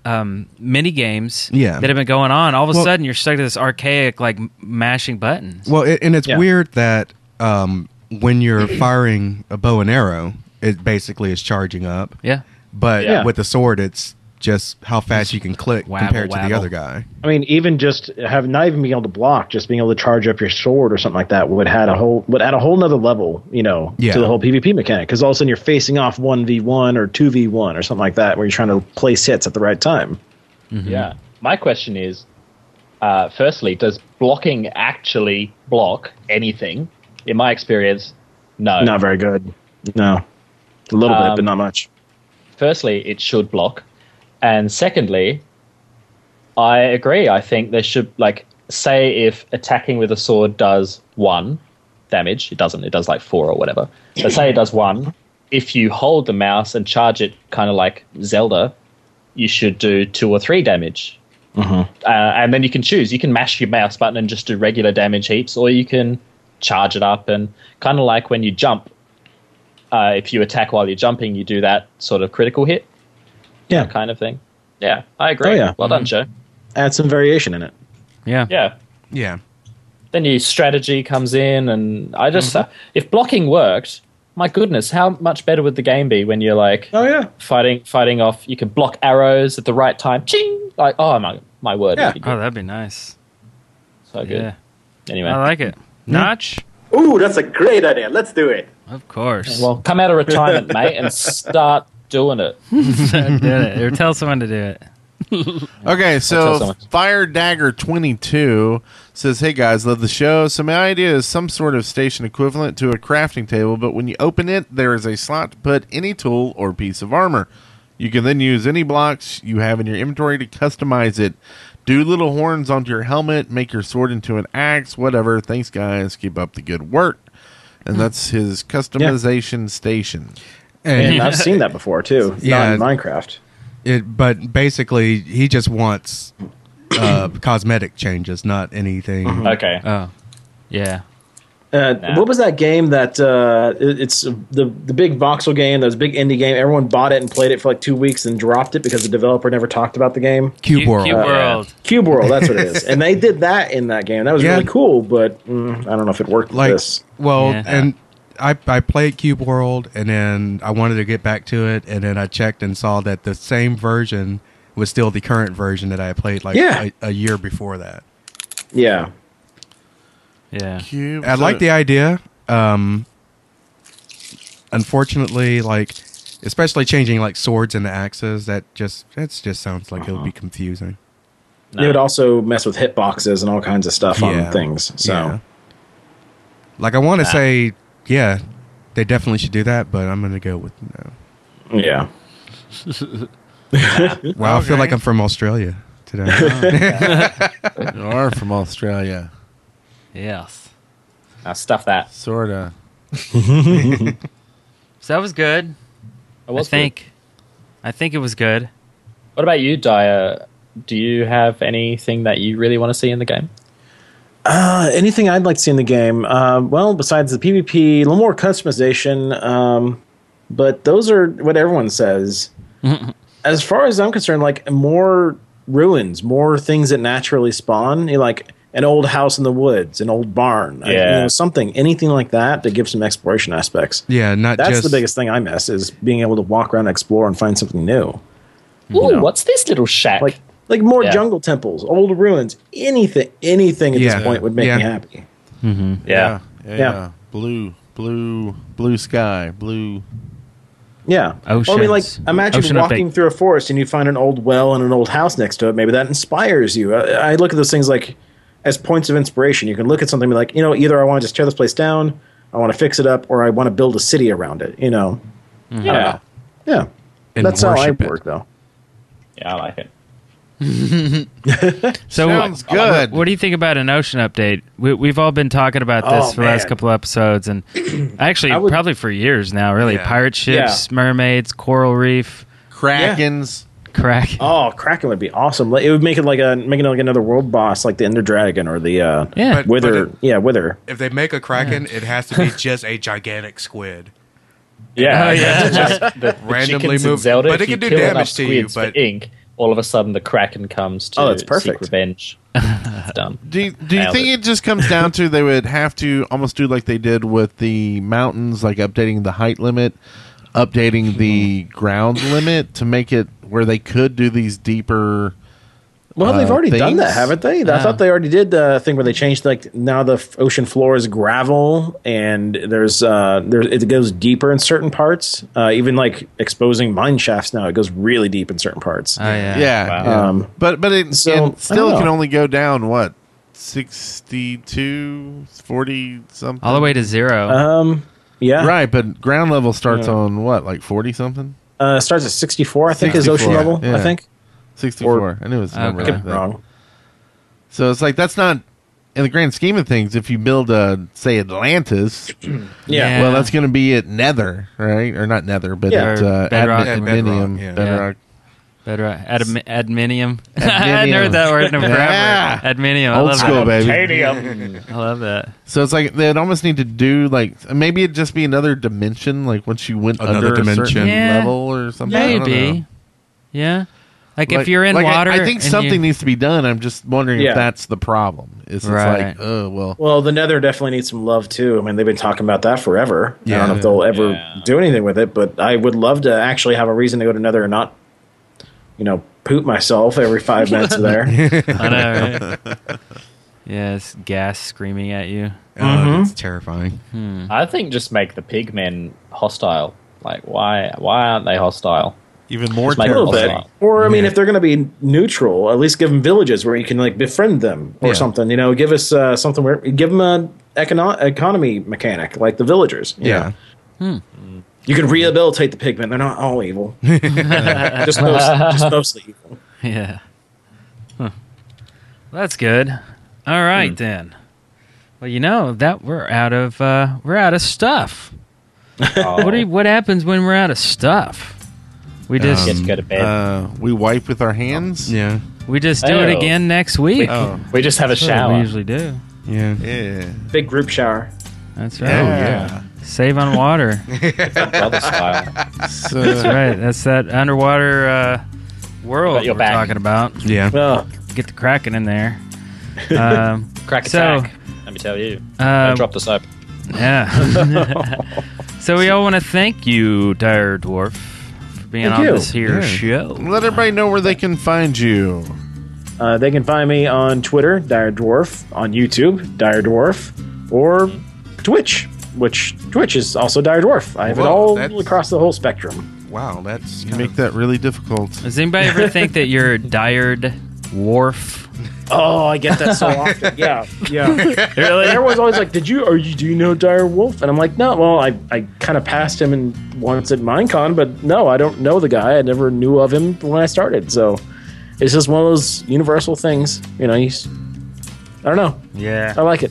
[SPEAKER 4] um, mini games
[SPEAKER 5] Yeah.
[SPEAKER 4] that have been going on. All of a
[SPEAKER 5] Well-
[SPEAKER 4] sudden, you're stuck to this archaic like m- mashing buttons.
[SPEAKER 5] Well, it, and it's
[SPEAKER 4] Yeah.
[SPEAKER 5] weird that um, when you're firing a bow and arrow, it basically is charging up.
[SPEAKER 4] Yeah.
[SPEAKER 5] But
[SPEAKER 7] Yeah.
[SPEAKER 5] with the sword, it's just how fast you can click
[SPEAKER 4] Wabble,
[SPEAKER 5] compared to the
[SPEAKER 4] wabble.
[SPEAKER 5] other guy.
[SPEAKER 7] I mean, even just have not even being able to block, just being able to charge up your sword or something like that would add a whole would add a whole nother level, you know,
[SPEAKER 5] Yeah.
[SPEAKER 7] to the whole PvP mechanic. Because all of a sudden you're facing off one v one or two v one or something like that, where you're trying to place hits at the right time.
[SPEAKER 6] Yeah. My question is, uh, firstly, does blocking actually block anything? In my experience, no.
[SPEAKER 7] Not very good. No, a little bit,
[SPEAKER 6] Um,
[SPEAKER 7] but not much.
[SPEAKER 6] Firstly, it should block. And secondly, I agree. I think there should, like, say if attacking with a sword does one damage, it doesn't, it does like four or whatever. But say it does one, if you hold the mouse and charge it kind of like Zelda, you should do two or three damage.
[SPEAKER 7] Mm-hmm.
[SPEAKER 6] Uh, and then you can choose. You can mash your mouse button and just do regular damage heaps, or you can charge it up and kind of like when you jump. Uh, if you attack while you're jumping, you do that sort of critical hit.
[SPEAKER 7] Yeah.
[SPEAKER 6] That kind of thing. Yeah, I agree.
[SPEAKER 7] Oh, yeah.
[SPEAKER 6] Well done, Joe.
[SPEAKER 7] Add some variation in it.
[SPEAKER 4] Yeah.
[SPEAKER 6] Yeah.
[SPEAKER 5] Yeah.
[SPEAKER 6] Then your strategy comes in, and I just uh, if blocking worked, my goodness, how much better would the game be when you're like,
[SPEAKER 7] oh yeah,
[SPEAKER 6] fighting fighting off? You can block arrows at the right time. Ching! Like, oh my my word.
[SPEAKER 4] Yeah.
[SPEAKER 6] It'd be good.
[SPEAKER 4] Oh, that'd be nice.
[SPEAKER 6] So good.
[SPEAKER 4] Yeah.
[SPEAKER 6] Anyway,
[SPEAKER 4] I like it. Notch?
[SPEAKER 13] Ooh, that's a great idea. Let's do it.
[SPEAKER 4] Of course.
[SPEAKER 6] Well, come out of retirement, mate, and start doing it.
[SPEAKER 4] Start doing it. Or tell someone to do it.
[SPEAKER 8] Okay,
[SPEAKER 6] tell
[SPEAKER 8] so
[SPEAKER 6] someone.
[SPEAKER 8] Fire Dagger twenty-two says, "Hey guys, love the show. So my idea is some sort of station equivalent to a crafting table, but when you open it, there is a slot to put any tool or piece of armor. You can then use any blocks you have in your inventory to customize it. Do little horns onto your helmet, make your sword into an axe, whatever. Thanks, guys. Keep up the good work." And that's his customization station.
[SPEAKER 7] And I've seen that before too.
[SPEAKER 5] Yeah.
[SPEAKER 7] Not in Minecraft.
[SPEAKER 5] It, but basically, he just wants uh, cosmetic changes, not anything.
[SPEAKER 6] Okay.
[SPEAKER 4] Oh. Yeah.
[SPEAKER 7] Uh,
[SPEAKER 6] Nah.
[SPEAKER 7] What was that game that uh, it- it's the the big voxel game, that was a big indie game. Everyone bought it and played it for like two weeks and dropped it because the developer never talked about the game.
[SPEAKER 5] Cube World.
[SPEAKER 4] Cube World.
[SPEAKER 7] Cube World, that's what it is. And they did that in that game. That was
[SPEAKER 5] Yeah.
[SPEAKER 7] really cool, but mm, I don't know if it worked
[SPEAKER 5] Like,
[SPEAKER 7] with this.
[SPEAKER 5] well,
[SPEAKER 4] Yeah.
[SPEAKER 5] and I I played Cube World, and then I wanted to get back to it, and then I checked and saw that the same version was still the current version that I had played like
[SPEAKER 7] Yeah.
[SPEAKER 5] a, a year before that.
[SPEAKER 7] Yeah.
[SPEAKER 4] Yeah.
[SPEAKER 8] Cube.
[SPEAKER 5] I like the idea. Um, unfortunately, like especially changing like swords into axes, that just that just sounds like it would be confusing.
[SPEAKER 7] They would also mess with hitboxes and all kinds of stuff
[SPEAKER 5] Yeah.
[SPEAKER 7] on things. So
[SPEAKER 5] Yeah. Like I want to say, yeah, they definitely should do that, but I'm gonna go with no.
[SPEAKER 7] yeah.
[SPEAKER 5] Wow, I feel
[SPEAKER 8] Okay.
[SPEAKER 5] like I'm from Australia today.
[SPEAKER 8] You are from Australia.
[SPEAKER 4] Yes.
[SPEAKER 6] Now stuff that.
[SPEAKER 8] Sorta.
[SPEAKER 4] So that was good.
[SPEAKER 6] I was
[SPEAKER 4] I think. I think it was good.
[SPEAKER 6] What about you, Dyer? Do you have anything that you really want to see in the game?
[SPEAKER 7] Uh, anything I'd like to see in the game? Uh, well, besides the PvP, a little more customization. Um, but those are what everyone says. As far as I'm concerned, like more ruins, more things that naturally spawn. You know, like an old house in the woods, an old barn, uh, you
[SPEAKER 6] Yeah.
[SPEAKER 7] know, something, anything like that to give some exploration aspects.
[SPEAKER 5] yeah, not
[SPEAKER 7] That's
[SPEAKER 5] just
[SPEAKER 7] the biggest thing I miss is being able to walk around and explore and find something new.
[SPEAKER 6] Ooh,
[SPEAKER 7] know.
[SPEAKER 6] what's this little shack?
[SPEAKER 7] Like like more
[SPEAKER 6] Yeah.
[SPEAKER 7] jungle temples, old ruins, anything, anything at
[SPEAKER 5] Yeah.
[SPEAKER 7] this point would make
[SPEAKER 5] Yeah.
[SPEAKER 7] me happy.
[SPEAKER 4] Mm-hmm.
[SPEAKER 6] yeah.
[SPEAKER 8] Yeah,
[SPEAKER 7] Yeah.
[SPEAKER 8] yeah. Blue, blue, blue sky, blue.
[SPEAKER 7] Yeah. Well, I mean, like,
[SPEAKER 4] Oceans.
[SPEAKER 7] imagine
[SPEAKER 4] Ocean
[SPEAKER 7] walking
[SPEAKER 4] update.
[SPEAKER 7] through a forest and you find an old well and an old house next to it. Maybe that inspires you. I, I look at those things like as points of inspiration. You can look at something and be like, you know, either I want to just tear this place down, I want to fix it up, or I want to build a city around it. You know.
[SPEAKER 6] Yeah.
[SPEAKER 7] Yeah.
[SPEAKER 5] And
[SPEAKER 7] That's how I
[SPEAKER 5] worship it.
[SPEAKER 7] work, though.
[SPEAKER 6] Yeah, I like it.
[SPEAKER 4] So
[SPEAKER 8] Sounds
[SPEAKER 4] what,
[SPEAKER 8] good.
[SPEAKER 4] What do you think about an ocean update? We, we've all been talking about this
[SPEAKER 7] Oh,
[SPEAKER 4] for the last
[SPEAKER 7] man.
[SPEAKER 4] couple episodes, and actually
[SPEAKER 7] I would-
[SPEAKER 4] probably for years now. Really,
[SPEAKER 5] Yeah.
[SPEAKER 4] pirate ships, mermaids, coral reef,
[SPEAKER 8] Krakens.
[SPEAKER 4] crack.
[SPEAKER 7] Oh, Kraken would be awesome. Like, it would make it like a make it like another world boss, like the Ender Dragon or the uh,
[SPEAKER 4] Yeah.
[SPEAKER 5] But-
[SPEAKER 7] Wither.
[SPEAKER 5] but
[SPEAKER 7] yeah, Wither.
[SPEAKER 5] if they make a kraken, it has to be just a gigantic squid.
[SPEAKER 6] Yeah,
[SPEAKER 4] Oh, yeah.
[SPEAKER 6] just the, the
[SPEAKER 5] Randomly
[SPEAKER 6] chickens in
[SPEAKER 5] move-
[SPEAKER 6] Zelda.
[SPEAKER 5] but
[SPEAKER 6] if
[SPEAKER 5] it
[SPEAKER 6] you
[SPEAKER 5] can do
[SPEAKER 6] kill
[SPEAKER 5] damage
[SPEAKER 6] enough
[SPEAKER 5] to you,
[SPEAKER 6] squids for
[SPEAKER 5] but-
[SPEAKER 6] ink, all of a sudden the Kraken comes to
[SPEAKER 7] Oh, that's perfect.
[SPEAKER 6] seek revenge. It's done.
[SPEAKER 8] Do you, do you
[SPEAKER 6] Nailed
[SPEAKER 8] think
[SPEAKER 6] it.
[SPEAKER 8] it just comes down to they would have to almost do like they did with the mountains, like updating the height limit, updating the ground limit to make it where they could do these deeper.
[SPEAKER 7] Well, they've
[SPEAKER 8] uh,
[SPEAKER 7] already done
[SPEAKER 8] things?
[SPEAKER 7] that, haven't they? I
[SPEAKER 4] Yeah.
[SPEAKER 7] thought they already did the thing where they changed like now the f- ocean floor is gravel and there's uh there it goes deeper in certain parts. Uh, even like exposing mine shafts now, it goes really deep in certain parts.
[SPEAKER 4] Oh yeah.
[SPEAKER 8] Yeah,
[SPEAKER 6] Wow.
[SPEAKER 8] yeah.
[SPEAKER 7] Um,
[SPEAKER 8] but but it,
[SPEAKER 7] so,
[SPEAKER 8] it
[SPEAKER 7] I
[SPEAKER 8] still
[SPEAKER 7] don't
[SPEAKER 8] can
[SPEAKER 7] know.
[SPEAKER 8] only go down what sixty-two, forty something,
[SPEAKER 4] All the way to zero.
[SPEAKER 7] Um, yeah,
[SPEAKER 8] right. But ground level starts
[SPEAKER 7] Yeah.
[SPEAKER 8] on what, like forty something,
[SPEAKER 7] Uh, starts at sixty-four, I think, is ocean
[SPEAKER 8] sixty-four,
[SPEAKER 7] level.
[SPEAKER 8] yeah.
[SPEAKER 7] I think.
[SPEAKER 8] sixty-four. I knew it was a number
[SPEAKER 4] Okay.
[SPEAKER 8] like that.
[SPEAKER 7] Wrong.
[SPEAKER 8] So it's like that's not in the grand scheme of things. If you build a say Atlantis,
[SPEAKER 7] Yeah.
[SPEAKER 8] well, that's going to be at Nether, right? Or not Nether, but
[SPEAKER 7] Yeah.
[SPEAKER 8] at uh,
[SPEAKER 4] Bedrock.
[SPEAKER 8] admin-
[SPEAKER 5] Yeah,
[SPEAKER 8] Adminium,
[SPEAKER 5] Bedrock, yeah.
[SPEAKER 8] Bedrock.
[SPEAKER 4] Bedrock. Admi- adminium. I
[SPEAKER 8] Adminium.
[SPEAKER 4] hadn't heard that word in forever.
[SPEAKER 8] Yeah.
[SPEAKER 4] Adminium. I
[SPEAKER 8] Old
[SPEAKER 4] love
[SPEAKER 8] school,
[SPEAKER 4] that.
[SPEAKER 8] baby.
[SPEAKER 4] I love that.
[SPEAKER 8] So it's like they'd almost need to do like maybe it'd just be another dimension, like once you went
[SPEAKER 5] Another
[SPEAKER 8] under a
[SPEAKER 5] dimension.
[SPEAKER 8] certain
[SPEAKER 4] Yeah.
[SPEAKER 8] level or something. I don't know.
[SPEAKER 4] Maybe. Yeah. Like,
[SPEAKER 8] Like-
[SPEAKER 4] if you're in
[SPEAKER 8] like, I-
[SPEAKER 4] water.
[SPEAKER 8] I, think
[SPEAKER 4] and
[SPEAKER 8] something
[SPEAKER 4] you-
[SPEAKER 8] needs to be done. I'm just wondering
[SPEAKER 7] Yeah.
[SPEAKER 8] if that's the problem. Is it's
[SPEAKER 4] Right.
[SPEAKER 8] like, oh well,
[SPEAKER 7] Well, the Nether definitely needs some love too. I mean, they've been talking about that forever. I
[SPEAKER 5] Yeah.
[SPEAKER 7] don't know if they'll ever
[SPEAKER 6] Yeah.
[SPEAKER 7] do anything with it, but I would love to actually have a reason to go to Nether and not, you know, poop myself every five minutes there.
[SPEAKER 4] I know, right? Yes, gas screaming at you.
[SPEAKER 5] Oh,
[SPEAKER 7] Mhm.
[SPEAKER 5] it's terrifying.
[SPEAKER 6] I think just make the pigmen hostile. Like, why why aren't they hostile?
[SPEAKER 8] even more
[SPEAKER 6] Just make
[SPEAKER 7] A little
[SPEAKER 6] them
[SPEAKER 7] bit.
[SPEAKER 6] hostile.
[SPEAKER 7] Or, I mean, if they're going to be neutral, at least give them villages where you can, like, befriend them or
[SPEAKER 5] Yeah.
[SPEAKER 7] something. You know, give us uh, something where, give them an econo- economy mechanic, like the villagers. you
[SPEAKER 5] Yeah.
[SPEAKER 7] know. You can rehabilitate the pigmen. They're not all evil. just, most, just mostly evil.
[SPEAKER 4] Yeah. Huh. Well, that's good. All right then. Well, you know that we're out of uh, we're out of stuff.
[SPEAKER 6] Oh,
[SPEAKER 4] What do you, what happens when we're out of stuff? We just
[SPEAKER 6] get to go to bed.
[SPEAKER 8] Uh, we wipe with our hands.
[SPEAKER 5] Yeah.
[SPEAKER 4] we just do it
[SPEAKER 6] Oh.
[SPEAKER 4] again next week.
[SPEAKER 8] Oh,
[SPEAKER 6] we just have a
[SPEAKER 4] That's what
[SPEAKER 6] shower.
[SPEAKER 4] we usually do.
[SPEAKER 5] Yeah.
[SPEAKER 8] yeah.
[SPEAKER 7] Big group shower.
[SPEAKER 4] That's right.
[SPEAKER 8] Oh, yeah.
[SPEAKER 4] Save on water.
[SPEAKER 6] Brother style.
[SPEAKER 8] So,
[SPEAKER 4] That's right. That's that underwater uh, world
[SPEAKER 6] Got your
[SPEAKER 4] we're
[SPEAKER 6] back.
[SPEAKER 4] talking about.
[SPEAKER 5] Yeah.
[SPEAKER 7] Oh,
[SPEAKER 4] Get the Kraken in there. Um,
[SPEAKER 6] Crack
[SPEAKER 4] So,
[SPEAKER 6] attack. Let me tell you.
[SPEAKER 4] um,
[SPEAKER 6] Don't drop the soap.
[SPEAKER 4] yeah. So we all want to thank you, Dire Dwarf, for being
[SPEAKER 7] Thank
[SPEAKER 4] on
[SPEAKER 7] you.
[SPEAKER 4] this here
[SPEAKER 5] Yeah.
[SPEAKER 4] show.
[SPEAKER 8] let everybody know where they can find you.
[SPEAKER 7] uh, they can find me on Twitter, Dire Dwarf, on YouTube, Dire Dwarf, or Twitch, which Twitch is also Dire Dwarf. I have
[SPEAKER 5] Whoa,
[SPEAKER 7] it all
[SPEAKER 5] that's-
[SPEAKER 7] across the whole spectrum.
[SPEAKER 5] Wow, that's
[SPEAKER 8] You
[SPEAKER 5] kind
[SPEAKER 8] make
[SPEAKER 5] of,
[SPEAKER 8] that really difficult.
[SPEAKER 4] Does anybody ever think that you're Dired Dwarf?
[SPEAKER 7] Oh, I get that so often. Yeah, yeah.
[SPEAKER 4] Really?
[SPEAKER 7] Everyone's always like, "Did you? Are you? Do you know Dire Wolf?" And I'm like, "No. Well, I, I kind of passed him in once at Minecon, but no, I don't know the guy. I never knew of him when I started. So it's just one of those universal things. You know, he's. I don't know.
[SPEAKER 4] Yeah.
[SPEAKER 7] I like it.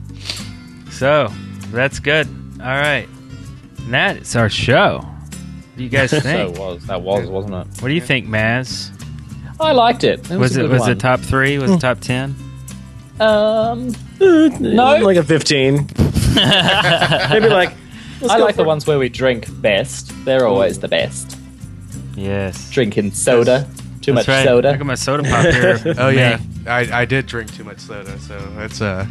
[SPEAKER 4] So that's good. All right. And that's our show. What do you guys
[SPEAKER 6] So
[SPEAKER 4] think?
[SPEAKER 6] it was. That was, wasn't it?
[SPEAKER 4] What do you think, Maz?
[SPEAKER 6] I liked it. It was,
[SPEAKER 4] Was
[SPEAKER 6] a
[SPEAKER 4] it
[SPEAKER 6] good
[SPEAKER 4] was
[SPEAKER 6] one.
[SPEAKER 4] it top three? Was it top ten?
[SPEAKER 6] Um,
[SPEAKER 7] No, like a fifteen. Maybe like. let's
[SPEAKER 6] I
[SPEAKER 7] go
[SPEAKER 6] like the
[SPEAKER 7] for-
[SPEAKER 6] ones where we drink best. They're always the best.
[SPEAKER 4] Yes.
[SPEAKER 6] Drinking soda. Too
[SPEAKER 4] That's
[SPEAKER 6] much
[SPEAKER 4] right.
[SPEAKER 6] soda.
[SPEAKER 4] I got my soda pop here.
[SPEAKER 5] Oh yeah,
[SPEAKER 4] Me.
[SPEAKER 5] I, I did drink too much soda, so that's uh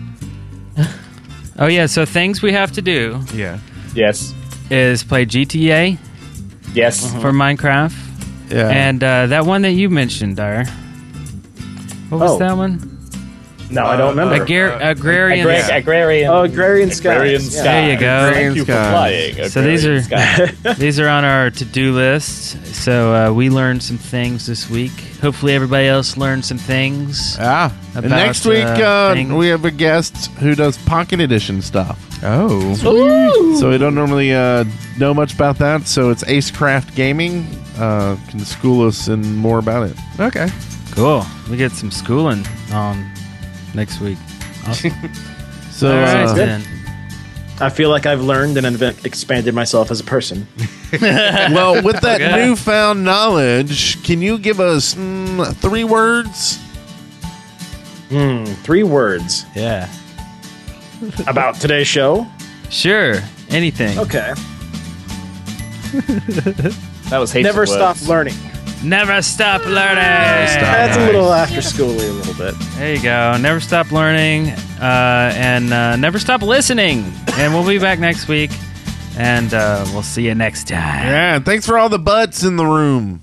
[SPEAKER 4] Oh yeah. So things we have to do
[SPEAKER 5] yeah.
[SPEAKER 6] Yes.
[SPEAKER 4] is play G T A
[SPEAKER 6] Yes.
[SPEAKER 4] for Minecraft,
[SPEAKER 8] Yeah.
[SPEAKER 4] and uh, that one that you mentioned, Dyer. What was
[SPEAKER 7] Oh.
[SPEAKER 4] that one?
[SPEAKER 7] No, I don't remember.
[SPEAKER 4] Agrar- agrarian.
[SPEAKER 6] Agrar- agrarian.
[SPEAKER 7] oh, Agrarian Skies.
[SPEAKER 6] Agrarian
[SPEAKER 7] Yeah.
[SPEAKER 6] Skies.
[SPEAKER 4] There you go.
[SPEAKER 6] Thank you for
[SPEAKER 8] Skies.
[SPEAKER 6] playing.
[SPEAKER 4] So these
[SPEAKER 6] Agrarian
[SPEAKER 4] are-
[SPEAKER 6] Skies.
[SPEAKER 4] These are on our to-do list. So uh, we learned some things this week. Hopefully, everybody else learned some things.
[SPEAKER 8] Ah, and
[SPEAKER 4] About,
[SPEAKER 8] next week
[SPEAKER 4] uh,
[SPEAKER 8] uh,
[SPEAKER 4] things.
[SPEAKER 8] we have a guest who does Pocket Edition stuff.
[SPEAKER 5] Oh.
[SPEAKER 8] So we don't normally uh, know much about that. So it's Acecraft Gaming. Uh, can school us in more about it.
[SPEAKER 5] Okay.
[SPEAKER 4] Cool. We get some schooling on next week. Awesome.
[SPEAKER 8] So
[SPEAKER 4] All right,
[SPEAKER 8] uh,
[SPEAKER 4] then.
[SPEAKER 7] I feel like I've learned and I've expanded myself as a person.
[SPEAKER 8] well, with that
[SPEAKER 4] Okay.
[SPEAKER 8] newfound knowledge, can you give us mm, three words?
[SPEAKER 7] Hmm, three words
[SPEAKER 4] Yeah.
[SPEAKER 7] about today's show.
[SPEAKER 4] Sure. Anything.
[SPEAKER 7] Okay.
[SPEAKER 6] That was hateful
[SPEAKER 7] Never
[SPEAKER 6] words.
[SPEAKER 7] stop learning.
[SPEAKER 4] Never stop learning.
[SPEAKER 7] That's a little after schooly, a little bit.
[SPEAKER 4] There you go. Never stop learning, uh, and uh, never stop listening. And we'll be back next week, and uh, we'll see you next time.
[SPEAKER 8] Yeah, and thanks for all the butts in the room.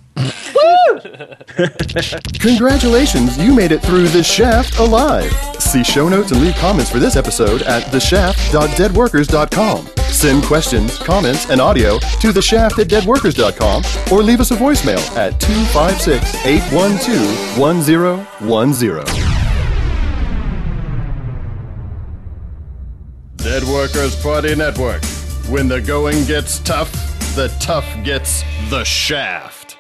[SPEAKER 3] Congratulations, you made it through The Shaft alive. See show notes and leave comments for this episode at the shaft dot dead workers dot com. Send questions, comments, and audio to the shaft at dead workers dot com or leave us a voicemail at two five six, eight one two, one zero one zero. Dead Workers Party Network. When the going gets tough, the tough gets the shaft.